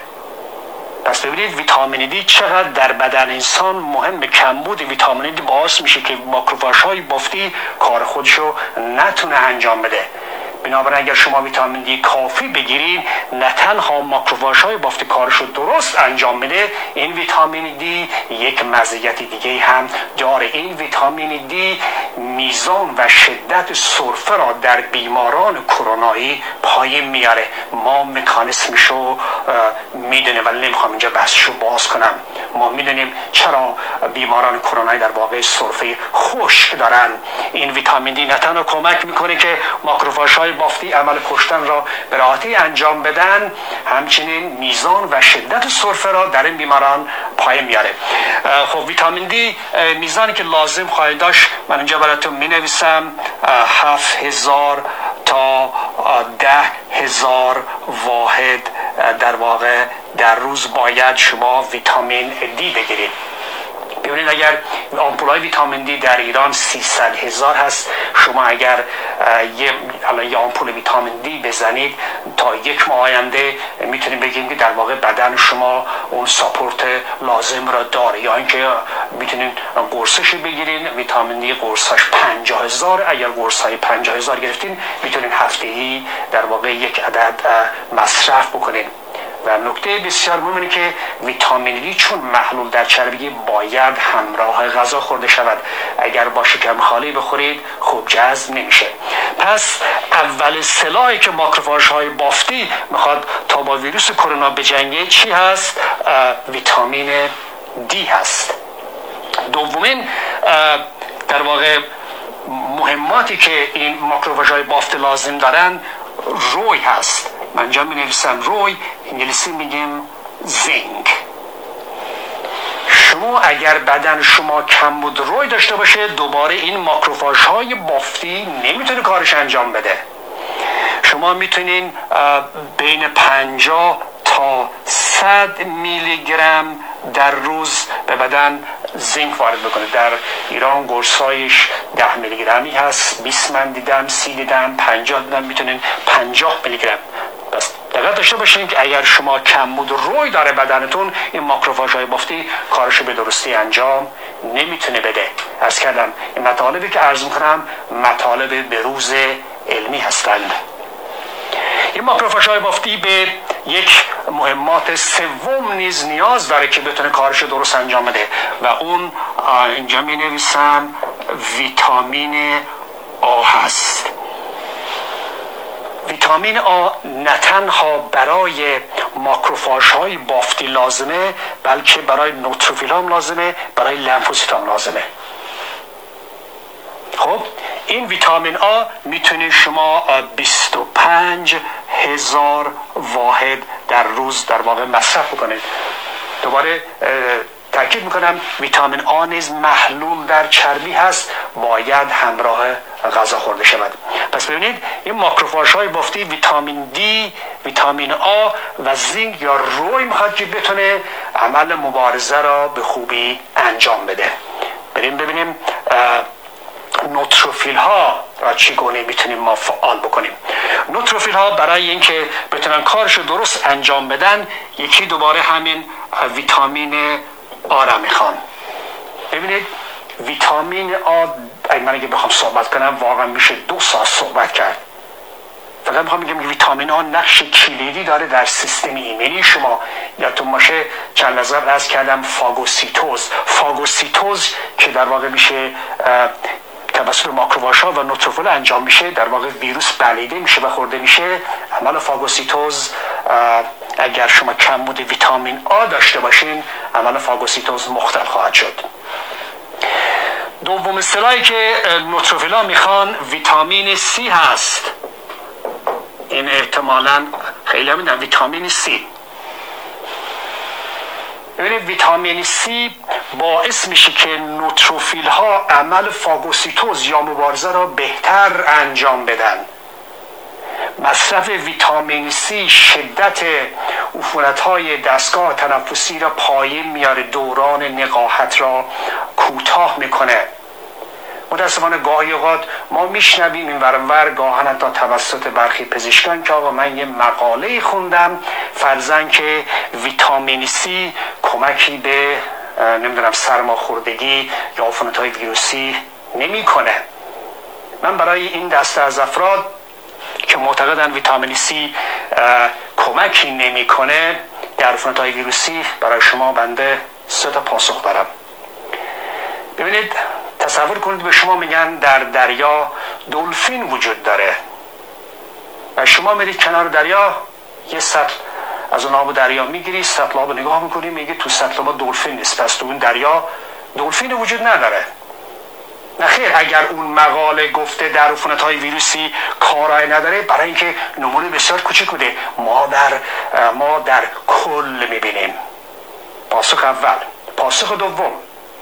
پس ببینید ویتامین دی چقدر در بدن انسان مهم. کمبود ویتامین دی باعث میشه که ماکروفاژ های بافتی کار خودشو نتونه انجام بده. بنابراین اگر شما ویتامین دی کافی بگیرید نه تنها ماکروفاژ های بافتی کارشو درست انجام بده، این ویتامین دی یک مزیت دیگه هم داره. این ویتامین دی میزان و شدت سرفه را در بیماران کرونایی پایین میاره. ما مکانیسمشو میدونیم ولی نمیخوام اینجا بحثشو باز کنم. ما میدونیم چرا بیماران کرونایی در واقع سرفه خشک دارن. این ویتامین دی نه تنها کمک میکنه که ماکروفاژ های بافتی عمل کشتن را به راحتی انجام بدن، همچنین میزان و شدت سرفه را در این بیماران پایین میاره. خب ویتامین دی میزانی که لازم خواهید داشت من اینجا براتون می نویسم هفت هزار تا ده هزار واحد در واقع در روز باید شما ویتامین دی بگیرید. ببینید اگر آمپولای ویتامین دی در ایران سیصد هزار هست، شما اگر یه الان یه آمپول ویتامین دی بزنید تا یک ماه آینده میتونید بگیم که در واقع بدن شما اون ساپورت لازم را داره. یا اینکه میتونید قرصش بگیرین ویتامین دی قرصش پنجاه هزار، اگر قرصای پنجاه هزار گرفتین میتونید هفته‌ای در واقع یک عدد مصرف بکنین. و نکته بسیار مهم اینه که ویتامین دی چون محلول در چربی باید همراه غذا خورده شود. اگر با شکم خالی بخورید خوب جذب نمیشه. پس اول سلاحی که ماکروفاژ های بافتی میخواد تا با ویروس کرونا بجنگه چی هست؟ ویتامین دی هست. دومین در واقع مهماتی که این ماکروفاژ های بافتی لازم دارن روی هست. من اینجا می نویسم روی، انگلیسی میگیم زینک. شما اگر بدن شما کمبود روی داشته باشه دوباره این ماکروفاژ های بافتی نمیتونه کارش انجام بده. شما میتونین بین پنجاه تا صد میلی گرم در روز به بدن زینک وارد بکنه. در ایران قرصایش ده میلی گرمی هست، بیست من دیدم، سی دیدم، پنجاه دیدم، میتونین پنجاه میلی گرم. بس دقت داشته باشین که اگر شما کمبود روی داره بدنتون این ماکروفاژ های بافتی کارشو به درستی انجام نمیتونه بده. عرض کردم این مطالبی که عرض میکنم مطالب بروز علمی هستند. این ماکروفاژ های بافتی به یک مهمات سوم نیز نیاز داره که بتونه کارشو درست انجام بده و اون اینجا می نویسم ویتامین آ هست. ویتامین آ نه تنها برای ماکروفاژ های بافتی لازمه بلکه برای نوتروفیل هم لازمه، برای لمفوسیت هم لازمه. خب این ویتامین آ میتونه شما بیست و پنج هزار واحد در روز در واقع مصرف بکنید. دوباره تاکید میکنم ویتامین آ نیز محلول در چربی هست، باید همراه غذا خورده شود. پس ببینید این ماکروفاژ های بافتی ویتامین دی، ویتامین آ و زینک یا روی میخواد که بتونه عمل مبارزه را به خوبی انجام بده. بریم ببینیم نوتروفیل ها را چگونه میتونیم ما فعال بکنیم. نوتروفیل ها برای اینکه بتونن کارش رو درست انجام بدن یکی دوباره همین ویتامین آ را میخوان. ببینید ویتامین آ من اگه بخوام صحبت کنم واقعا میشه دو ساعت صحبت کرد. فقط میخوام بگم که ویتامین آ نقش کلیدی داره در سیستم ایمنی شما. یادتون باشه چند لحظه عرض کردم فاگوسیتوز. فاگوسیتوز که در واقع میشه توسط ماکروفاژها و نوتروفیل انجام میشه، در واقع ویروس بلعیده میشه و خورده میشه. عمل فاگوسیتوز، اگر شما کمبود ویتامین آ داشته باشین، عمل فاگوسیتوز مختل خواهد شد. دوم اصطلاحی که نوتروفیلا میخوان ویتامین سی هست. این احتمالاً خیلی هم میدن ویتامین سی. ببینید ویتامین سی باعث میشه که نوتروفیل ها عمل فاگوسیتوز یا مبارزه را بهتر انجام بدن. مصرف ویتامین سی شدت عفونت های دستگاه تنفسی را پایین میاره، دوران نقاهت را کوتاه میکنه. متاسفانه گاهی اوقات ما میشنویم این ورانور، گاهن حتی توسط برخی پزشکان که آقا من یه مقاله خوندم فرضاً که ویتامین سی کمکی به نمیدونم سرماخوردگی یا عفونت‌های ویروسی نمیکنه. من برای این دسته از افراد که معتقدن ویتامین سی کمکی نمیکنه در عفونت‌های ویروسی، برای شما بنده سه تا پاسخ دارم. ببینید، تصور کنید به شما میگن در دریا دلفین وجود داره و شما میرید کنار دریا، یه سطل از اون آب دریا میگیری، سطل آب نگاه میکنی، میگه تو سطل آب دلفین نیست، پس تو اون دریا دلفین وجود نداره. نخیر، اگر اون مقاله گفته در عفونت‌های ویروسی کارایی نداره، برای اینکه نمونه بسیار کوچیک بوده، ما در ما در کل میبینیم. پاسخ اول. پاسخ دوم،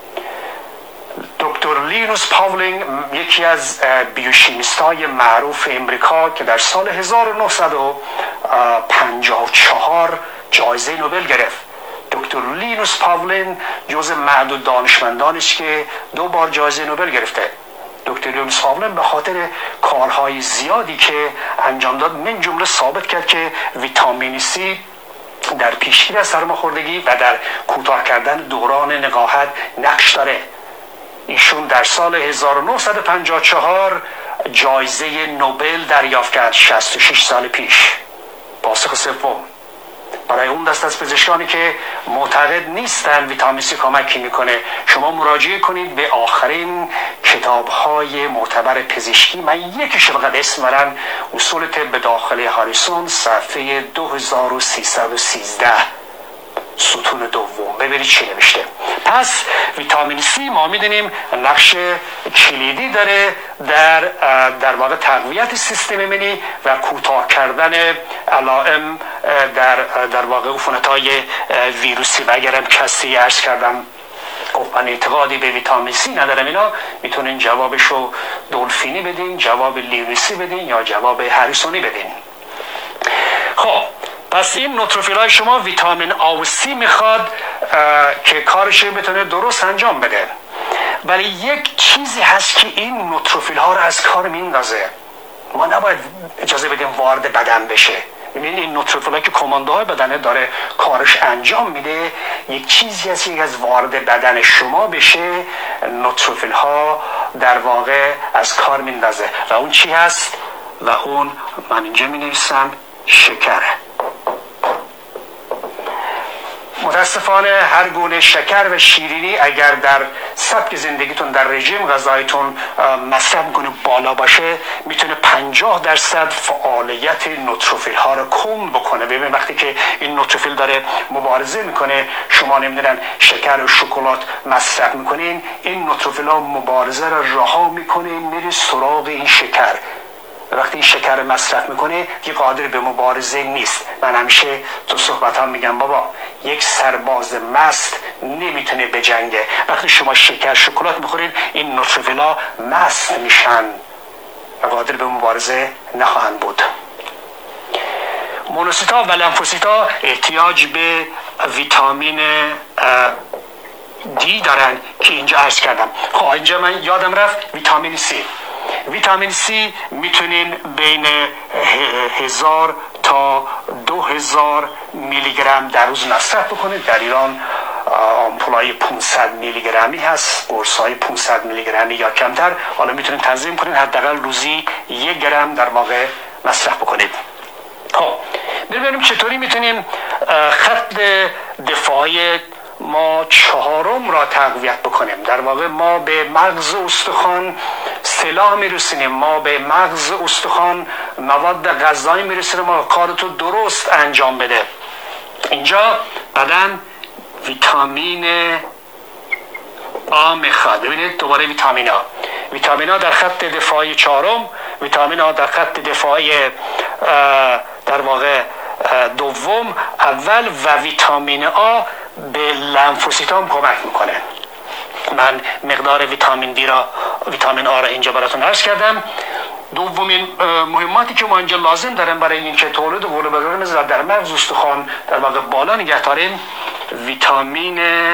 دکتر لینوس پاولینگ، یکی از بیوشیمیستای معروف امریکا که در سال هزار و نهصد و پنجاه و چهار جایزه نوبل گرفت. دکتر لینوس پاولینگ جز معدود دانشمندانی است که دو بار جایزه نوبل گرفته. دکتر لینوس پاولینگ به خاطر کارهای زیادی که انجام داد، من جمله ثابت کرد که ویتامین سی در پیشگیری از سرماخوردگی و در کوتاه کردن دوران نقاهت نقش داره. ایشون در سال هزار و نهصد و پنجاه و چهار جایزه نوبل دریافت کرد، شصت و شش سال پیش. پاسخ سوم، برای اون دست از پزشکانی که معتقد نیستن ویتامین سی کمکی میکنه، شما مراجعه کنید به آخرین کتاب‌های معتبر پزشکی. من یکیش فقط اسم برم، اصول طب داخلی هاریسون، صفحه دو هزار و سیصد و سیزده، ستون دوم، ببینید چی نوشته. پس ویتامین سی ما میدونیم نقش کلیدی داره در در واقع تقویت سیستم ایمنی و کوتاه کردن علائم در در واقع عفونت‌های ویروسی. و اگرم کسی عرض کردم گفت من اعتقادی به ویتامین سی ندارم، اینا میتونین جوابشو دلفینی بدین، جواب لینوسی بدین یا جواب هریسونی بدین. خب پس این نوتروفیلای شما ویتامین آ و سی میخواد که کارش بتونه درست انجام بده، ولی یک چیزی هست که این نوتروفیل ها رو از کار میندازه. ما نباید اجازه بدیم وارد بدن بشه. ببین این نوتروفیل که کماندوهای بدنه داره کارش انجام میده، یک چیزی هست که از وارد بدن شما بشه، نوتروفیل ها در واقع از کار میندازه. و اون چی هست؟ و اون من اینجا می نویسم شکره. متاسفانه هر گونه شکر و شیرینی اگر در سبک زندگیتون، در رژیم غذایتون مصرف کنه بالا باشه، میتونه پنجاه درصد فعالیت نوتروفیل ها رو کم بکنه. ببین وقتی که این نوتروفیل داره مبارزه میکنه، شما نمیدونن شکر و شکلات مصرف میکنین، این نوتروفیل ها مبارزه رو رها میکنه، میره سراغ این شکر. وقتی این شکر مصرف میکنه که قادر به مبارزه نیست. من همیشه تو صحبت ها میگم بابا، یک سرباز مست نمیتونه بجنگه. وقتی شما شکر شکلات میخورید، این نوتروفیلا مست میشن و قادر به مبارزه نخواهند بود. مونوسیتا و لمفوسیتا احتیاج به ویتامین دی دارن که اینجا عرض کردم. خب اینجا من یادم رفت ویتامین سی. ویتامین سی میتونین بین هزار تا دو هزار میلی گرم در روز مصرف بکنید. در ایران آمپولای پانصد میلی گرمی هست، قرصای پانصد میلی گرمی یا کمتر. حالا میتونید تنظیم کنید، حداقل روزی یک گرم در واقع مصرف بکنید. خب ببینیم چطوری میتونیم خط دفاعی ما چهارم را تقویت بکنیم. در واقع ما به مغز و استخوان سلاح میرسونیم، ما به مغز استخوان مواد غذایی میرسونیم، ما کارتو درست انجام بده. اینجا بدن ویتامین آ میخواد. ببینید دوباره ویتامین آ ویتامین آ در خط دفاعی چهارم، ویتامین آ در خط دفاعی در واقع دوم اول، و ویتامین آ به لنفوسیت هم کمک میکنه. من مقدار ویتامین دی را ویتامین آ را اینجا براتون عرض کردم. دومین مهماتی که ما اینجا لازم داریم برای اینکه تولید قول‌بقره‌مز را در مغز استخوان در واقع بالا نگه داریم، ویتامین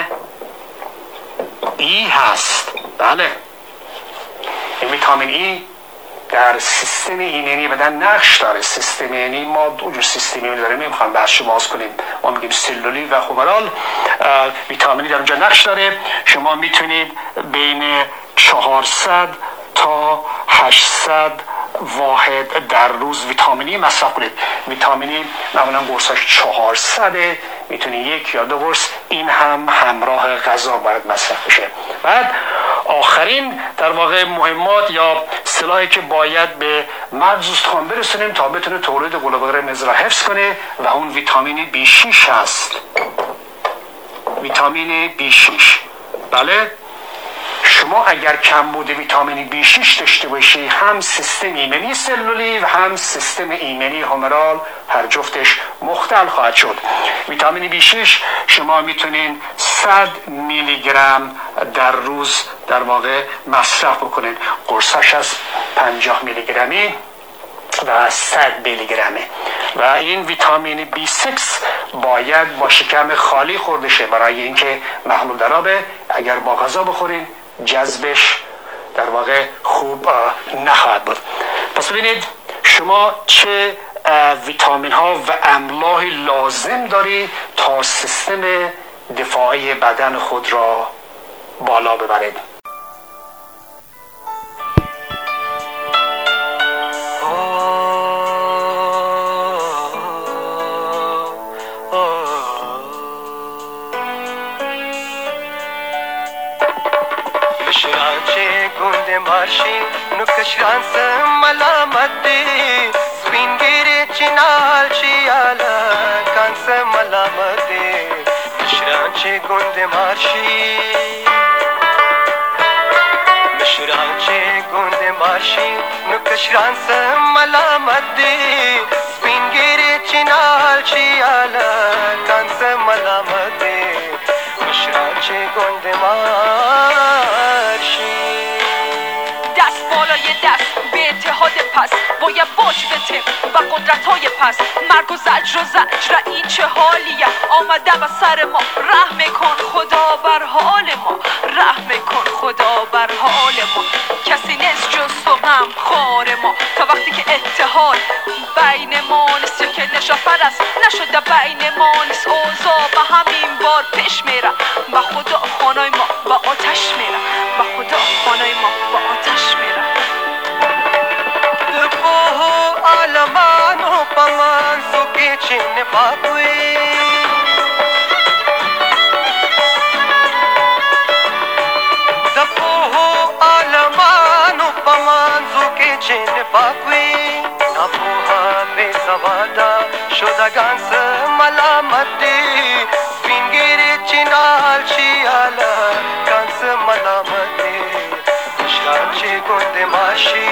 ای هست. بله، این ویتامین ای در سیستم ایمنی بدن نقش داره. سیستم ایمنی ما دو جور سیستم ایمنی داریم، نمیخوام بحث باز کنیم. ما میگیم سلولی و خوبرال. ویتامینی در اونجا نقش داره. شما میتونید بین چهارصد تا هشتصد واحد در روز ویتامینی مصرف کنید. ویتامینی معمولا قرصاش چهارصده، میتونید یک یا دو قرص، این هم همراه غذا باید مصرف بشه. بعد آخرین در واقع مهمات یا سلاحی که باید به مغز استخوان برسونیم تا بتونه تولید قول‌بقره‌مز را حفظ کنه و اون ویتامین بی شش هست. ویتامین بی شش. بله، شما اگر کمبود ویتامین بی شش داشته باشی، هم سیستم ایمنی سلولی و هم سیستم ایمنی هومرال هر جفتش مختل خواهد شد. ویتامین بی شش شما میتونین صد میلی گرم در روز در واقع مصرف بکنین. قرصش از پنجاه میلی گرمی و صد میلی گرمه. و این ویتامین بی شش باید با شکم خالی خورده شه، برای اینکه محلول در آبه. اگر با غذا بخورین جذبش در واقع خوب نخواهد بود. پس ببینید شما چه ویتامین ها و املاح لازم داری تا سیستم دفاعی بدن خود را بالا ببرید. marshi nu kashran se malamati spingire chinal chiala kan se malamati kashran che gunde marshi mishran che gunde marshi nu kashran se malamati spingire chinal chiala kan se malamati mishran che gunde marshi دست به اتحاد پس باید باش بتیم و قدرت های پس مرگ و زجر و زجر این چه حالیه آمده و سر ما رحم کن خدا بر حال ما رحم کن خدا بر حال ما کسی نیست جز تو غم خار ما تا وقتی که اتحاد بین ما نیست یا که نشافر است نشده بین ما نیست اوضاع به همین بار پیش میره و خدا خانای ما با آتش میره و خدا خانای ما با آتش میره Alamano pamanso che ce ne fa qui Zapoho alamano pamanso che ce ne fa qui Napoha besavada shodagan se malamati Spingere chinal chiala kan se malamati Shranche gunde mashi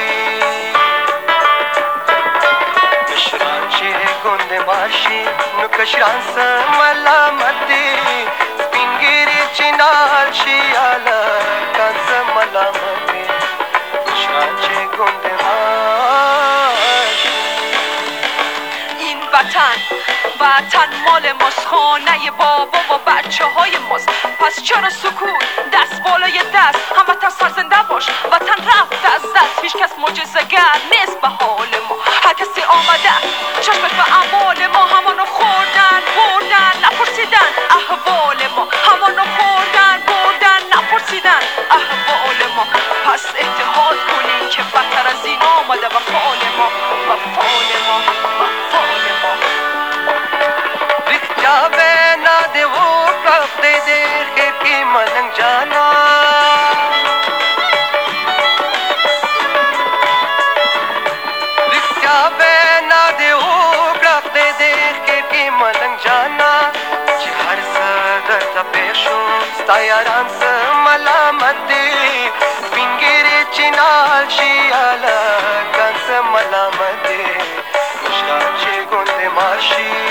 gunde marshi nu kashran se malamati spingiri chinal chiala kan se malamati kashran che gunde marshi این وطن وطن مال ماست خانه بابا و بچه های ماست پس چرا سکوت دست بالای دست هموطن سرزنده باش وطن رفت از دست هیچ کس معجزه‌گر نیست به حال ما هر کسی آمده چشمش به اعمال ما همانو خوردن بردن نپرسیدن احوال ما همانو خوردن بردن نپرسیدن احوال ما پس اتحاد کنیم که بدتر از این آمده و فعال ما و فعال ما و فعال ما Jabe na de wo kaf de de ki manang jana ستا یاران سه ملامت دی سپینګیرې چې نال شي هلکان سه ملامت دی مشکان چې ګوندې ماشي